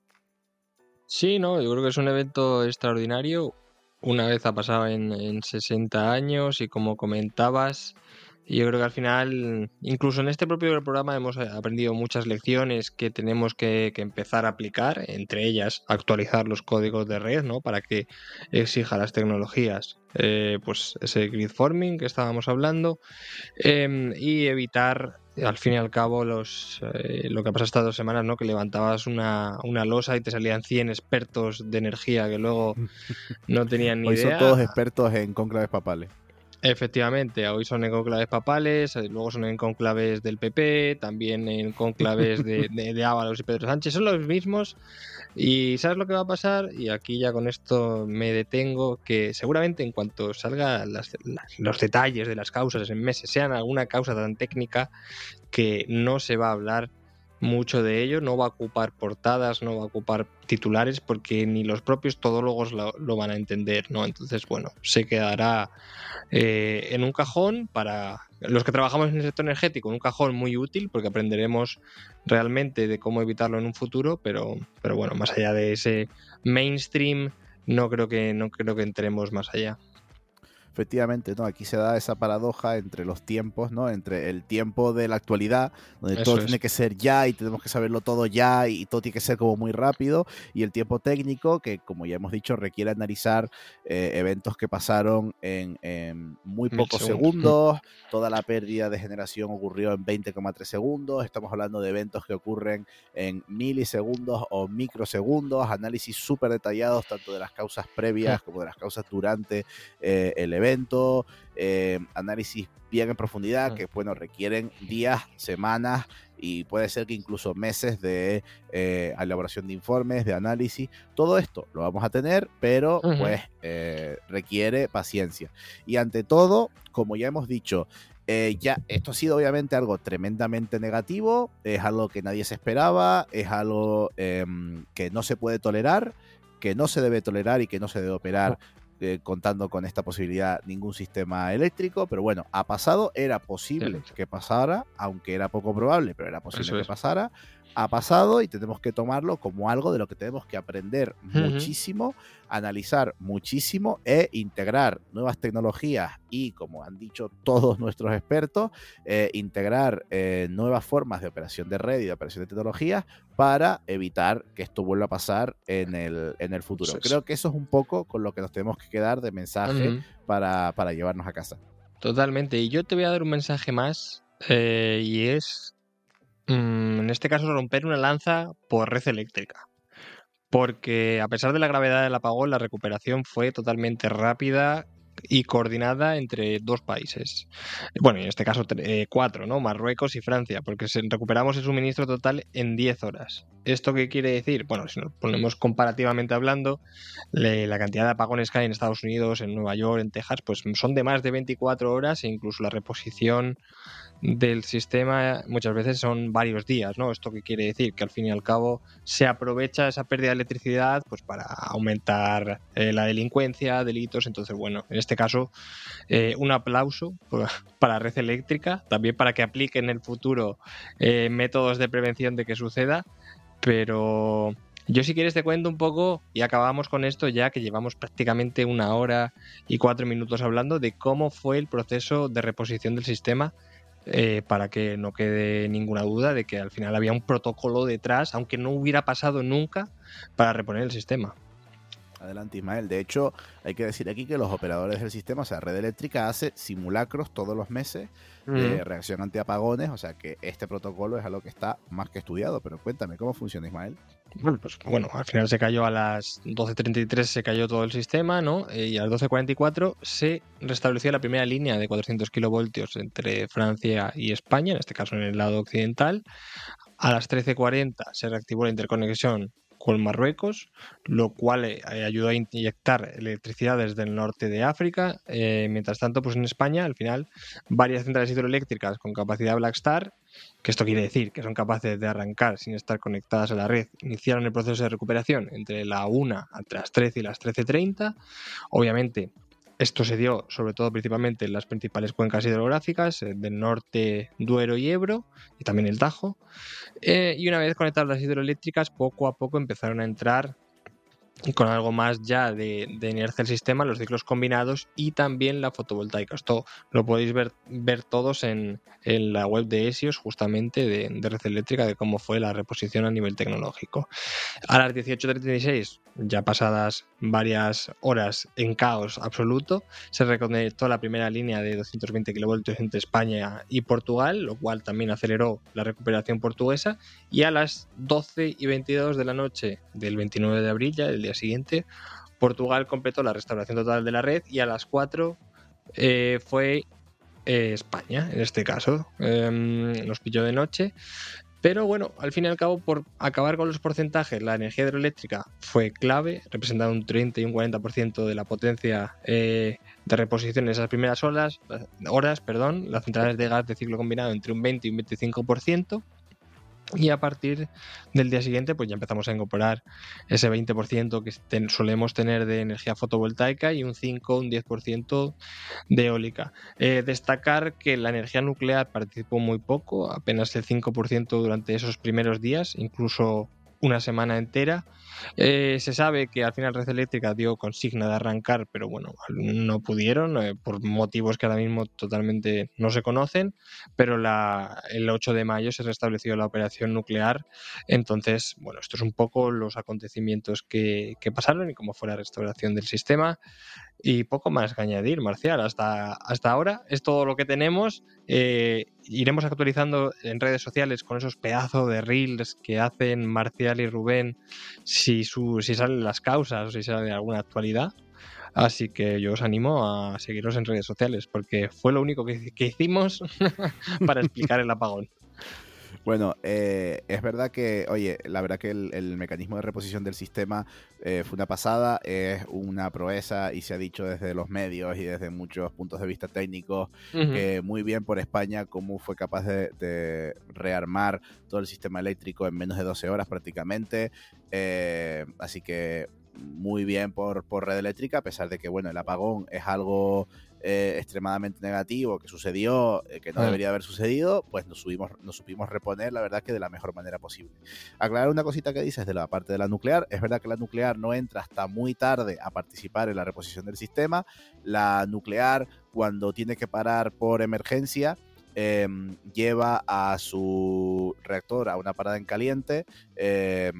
Sí, no, yo creo que es un evento extraordinario. Una vez ha pasado en, en sesenta años y como comentabas, yo creo que al final, incluso en este propio programa hemos aprendido muchas lecciones que tenemos que, que empezar a aplicar, entre ellas actualizar los códigos de red, ¿no? Para que exija las tecnologías, eh, pues ese grid forming que estábamos hablando, eh, y evitar al fin y al cabo los eh, lo que ha pasado estas dos semanas, ¿no? Que levantabas una, una losa y te salían cien expertos de energía que luego no tenían ni Hoy idea. son todos expertos en cónclaves papales. Efectivamente, hoy son en conclaves papales, luego son en conclaves del P P, también en conclaves de, de, de Ábalos y Pedro Sánchez, son los mismos. Y ¿sabes lo que va a pasar? Y aquí ya con esto me detengo, que seguramente en cuanto salgan las, las, los detalles de las causas en meses, sean alguna causa tan técnica que no se va a hablar mucho de ello, no va a ocupar portadas, no va a ocupar titulares, porque ni los propios todólogos lo, lo van a entender, ¿no? Entonces, bueno, se quedará eh, en un cajón para los que trabajamos en el sector energético, en un cajón muy útil, porque aprenderemos realmente de cómo evitarlo en un futuro, pero, pero bueno, más allá de ese mainstream, no creo que, no creo que entremos más allá. Efectivamente, ¿no? Aquí se da esa paradoja entre los tiempos, ¿no? Entre el tiempo de la actualidad, donde Eso todo es. tiene que ser ya y tenemos que saberlo todo ya y todo tiene que ser como muy rápido, y el tiempo técnico que, como ya hemos dicho, requiere analizar eh, eventos que pasaron en, en muy Mil pocos segundos. segundos, toda la pérdida de generación ocurrió en veinte coma tres segundos, estamos hablando de eventos que ocurren en milisegundos o microsegundos, análisis súper detallados tanto de las causas previas como de las causas durante eh, el evento. evento, eh, análisis bien en profundidad que bueno requieren días, semanas y puede ser que incluso meses de eh, elaboración de informes, de análisis. Todo esto lo vamos a tener, pero uh-huh. pues eh, requiere paciencia. Y ante todo, como ya hemos dicho, Eh, ya esto ha sido obviamente algo tremendamente negativo, es algo que nadie se esperaba, es algo eh, que no se puede tolerar, que no se debe tolerar y que no se debe operar eh, contando con esta posibilidad ningún sistema eléctrico, pero bueno, ha pasado, era posible sí. que pasara, aunque era poco probable, pero era posible Eso que es. pasara, ha pasado y tenemos que tomarlo como algo de lo que tenemos que aprender uh-huh. muchísimo, analizar muchísimo e integrar nuevas tecnologías y, como han dicho todos nuestros expertos, eh, integrar eh, nuevas formas de operación de red y de operación de tecnologías para evitar que esto vuelva a pasar en el, en el futuro. Eso Creo es. que eso es un poco con lo que nos tenemos que quedar de mensaje uh-huh. para, para llevarnos a casa. Totalmente. Y yo te voy a dar un mensaje más eh, y es... en este caso romper una lanza por red eléctrica, porque a pesar de la gravedad del apagón, la recuperación fue totalmente rápida y coordinada entre dos países, bueno, en este caso eh, cuatro, ¿no? Marruecos y Francia, porque recuperamos el suministro total en diez horas. ¿Esto qué quiere decir? Bueno, si nos ponemos comparativamente hablando, le, la cantidad de apagones que hay en Estados Unidos, en Nueva York, en Texas, pues son de más de veinticuatro horas e incluso la reposición del sistema muchas veces son varios días, ¿no? ¿Esto qué quiere decir? Que al fin y al cabo se aprovecha esa pérdida de electricidad pues para aumentar eh, la delincuencia, delitos. Entonces, bueno, en este caso eh, un aplauso para la red eléctrica, también para que aplique en el futuro eh, métodos de prevención de que suceda, pero yo si quieres te cuento un poco y acabamos con esto ya que llevamos prácticamente una hora y cuatro minutos hablando de cómo fue el proceso de reposición del sistema. Eh, para que no quede ninguna duda de que al final había un protocolo detrás, aunque no hubiera pasado nunca, para reponer el sistema. Adelante, Ismael. De hecho, hay que decir aquí que los operadores del sistema, o sea, Red Eléctrica hace simulacros todos los meses mm. de reacción antiapagones, o sea que este protocolo es algo que está más que estudiado. Pero cuéntame, ¿cómo funciona, Ismael? Bueno, pues bueno, al final se cayó a las doce treinta y tres, se cayó todo el sistema, ¿no? Y a las doce cuarenta y cuatro se restableció la primera línea de cuatrocientos kilovoltios entre Francia y España, en este caso en el lado occidental. A las trece cuarenta se reactivó la interconexión con Marruecos, lo cual eh, ayudó a inyectar electricidad desde el norte de África. Eh, mientras tanto, pues en España, al final, varias centrales hidroeléctricas con capacidad Black Star, que esto quiere decir que son capaces de arrancar sin estar conectadas a la red, iniciaron el proceso de recuperación entre la una, entre las trece y las trece treinta. Obviamente, esto se dio sobre todo principalmente en las principales cuencas hidrográficas, eh, del norte Duero y Ebro, y también el Tajo. Eh, y una vez conectadas las hidroeléctricas, poco a poco empezaron a entrar con algo más ya de, de inercia el sistema, los ciclos combinados y también la fotovoltaica. Esto lo podéis ver, ver todos en, en la web de Essios, justamente de, de Red Eléctrica, de cómo fue la reposición a nivel tecnológico. A las dieciocho treinta y seis, ya pasadas varias horas en caos absoluto, se reconectó la primera línea de doscientos veinte kilovoltios entre España y Portugal, lo cual también aceleró la recuperación portuguesa, y a las doce y veintidós de la noche del veintinueve de abril, ya el día siguiente, Portugal completó la restauración total de la red, y a las cuatro eh, fue eh, España, en este caso. Eh, nos pilló de noche. Pero bueno, al fin y al cabo, por acabar con los porcentajes, la energía hidroeléctrica fue clave, representando un treinta y un cuarenta por ciento de la potencia eh, de reposición en esas primeras horas, horas, perdón, las centrales de gas de ciclo combinado entre un veinte y un veinticinco por ciento. Y a partir del día siguiente, pues ya empezamos a incorporar ese veinte por ciento que ten, solemos tener de energía fotovoltaica y un cinco, un diez por ciento de eólica. Eh, destacar que la energía nuclear participó muy poco, apenas el cinco por ciento durante esos primeros días, incluso una semana entera. Eh, se sabe que al final Red Eléctrica dio consigna de arrancar, pero bueno, no pudieron, eh, por motivos que ahora mismo totalmente no se conocen, pero la, el ocho de mayo se restableció la operación nuclear. Entonces, bueno, esto es un poco los acontecimientos que, que pasaron y cómo fue la restauración del sistema. Y poco más que añadir, Marcial. Hasta, hasta ahora es todo lo que tenemos. Eh, iremos actualizando en redes sociales con esos pedazos de reels que hacen Marcial y Rubén si, su, si salen las causas o si sale alguna actualidad. Así que yo os animo a seguiros en redes sociales porque fue lo único que, que hicimos para explicar el apagón. Bueno, eh, es verdad que, oye, la verdad que el, el mecanismo de reposición del sistema eh, fue una pasada, es una proeza y se ha dicho desde los medios y desde muchos puntos de vista técnicos uh-huh. que muy bien por España cómo fue capaz de, de rearmar todo el sistema eléctrico en menos de doce horas prácticamente, eh, así que muy bien por, por Red Eléctrica, a pesar de que, bueno, el apagón es algo eh, extremadamente negativo que sucedió, eh, que no ah. debería haber sucedido, pues nos, subimos, nos supimos reponer, la verdad que de la mejor manera posible. Aclarar una cosita que dices de la parte de la nuclear, es verdad que la nuclear no entra hasta muy tarde a participar en la reposición del sistema. La nuclear, cuando tiene que parar por emergencia, eh, lleva a su reactor a una parada en caliente. eh,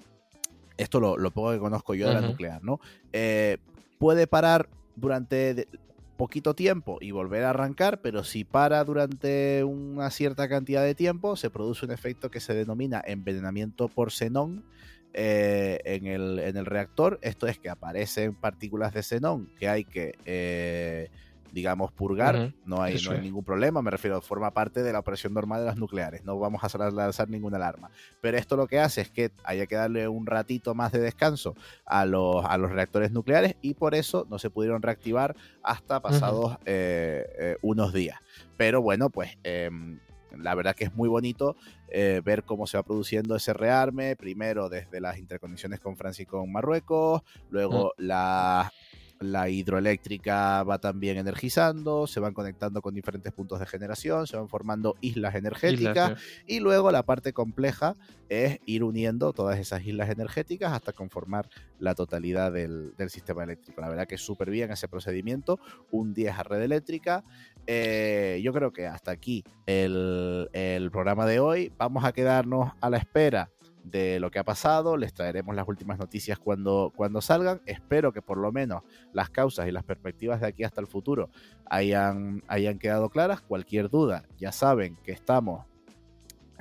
Esto lo, lo poco que conozco yo de uh-huh. la nuclear, ¿no? Eh, puede parar durante de, poquito tiempo y volver a arrancar, pero si para durante una cierta cantidad de tiempo, se produce un efecto que se denomina envenenamiento por xenón eh, en, el, en el reactor. Esto es que aparecen partículas de xenón que hay que... Eh, digamos, purgar, uh-huh. no, hay, no hay ningún problema, me refiero, forma parte de la operación normal de las nucleares, no vamos a lanzar ninguna alarma, pero esto lo que hace es que haya que darle un ratito más de descanso a los, a los reactores nucleares y por eso no se pudieron reactivar hasta pasados uh-huh. eh, eh, unos días, pero bueno, pues eh, la verdad que es muy bonito eh, ver cómo se va produciendo ese rearme, primero desde las interconexiones con Francia y con Marruecos, luego uh-huh. la... La hidroeléctrica va también energizando, se van conectando con diferentes puntos de generación, se van formando islas energéticas islas, sí. y luego la parte compleja es ir uniendo todas esas islas energéticas hasta conformar la totalidad del, del sistema eléctrico. La verdad que es súper bien ese procedimiento, un diez a Red Eléctrica. Eh, yo creo que hasta aquí el, el programa de hoy. Vamos a quedarnos a la espera de lo que ha pasado, les traeremos las últimas noticias cuando, cuando salgan. Espero que por lo menos las causas y las perspectivas de aquí hasta el futuro hayan, hayan quedado claras. Cualquier duda, ya saben que estamos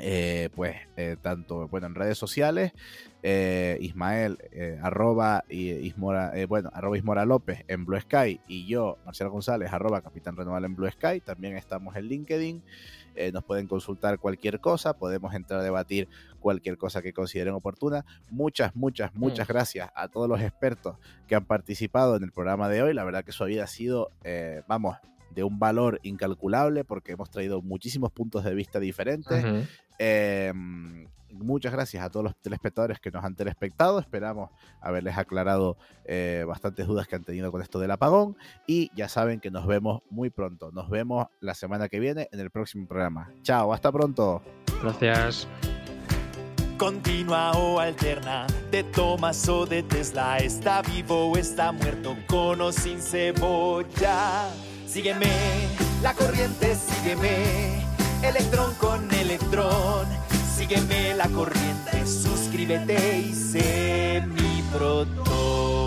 Eh, pues eh, tanto bueno en redes sociales, eh, Ismael eh, arroba Ismora, eh, bueno arroba Ismora López en Blue Sky, y yo Marcial González arroba Capitán Renoval en Blue Sky. También estamos en LinkedIn, eh, nos pueden consultar cualquier cosa, podemos entrar a debatir cualquier cosa que consideren oportuna. Muchas, muchas, muchas mm. gracias a todos los expertos que han participado en el programa de hoy. La verdad que su vida ha sido, eh, vamos, de un valor incalculable, porque hemos traído muchísimos puntos de vista diferentes. Uh-huh. Eh, muchas gracias a todos los telespectadores que nos han telespectado. Esperamos haberles aclarado eh, bastantes dudas que han tenido con esto del apagón, y ya saben que nos vemos muy pronto. Nos vemos la semana que viene en el próximo programa. Chao, hasta pronto. Gracias. Continua o alterna, de Thomas o de Tesla, está vivo o está muerto, con o sin cebolla. Sígueme, la corriente, sígueme, electrón con electrón. Sígueme la corriente, suscríbete y sé mi protón.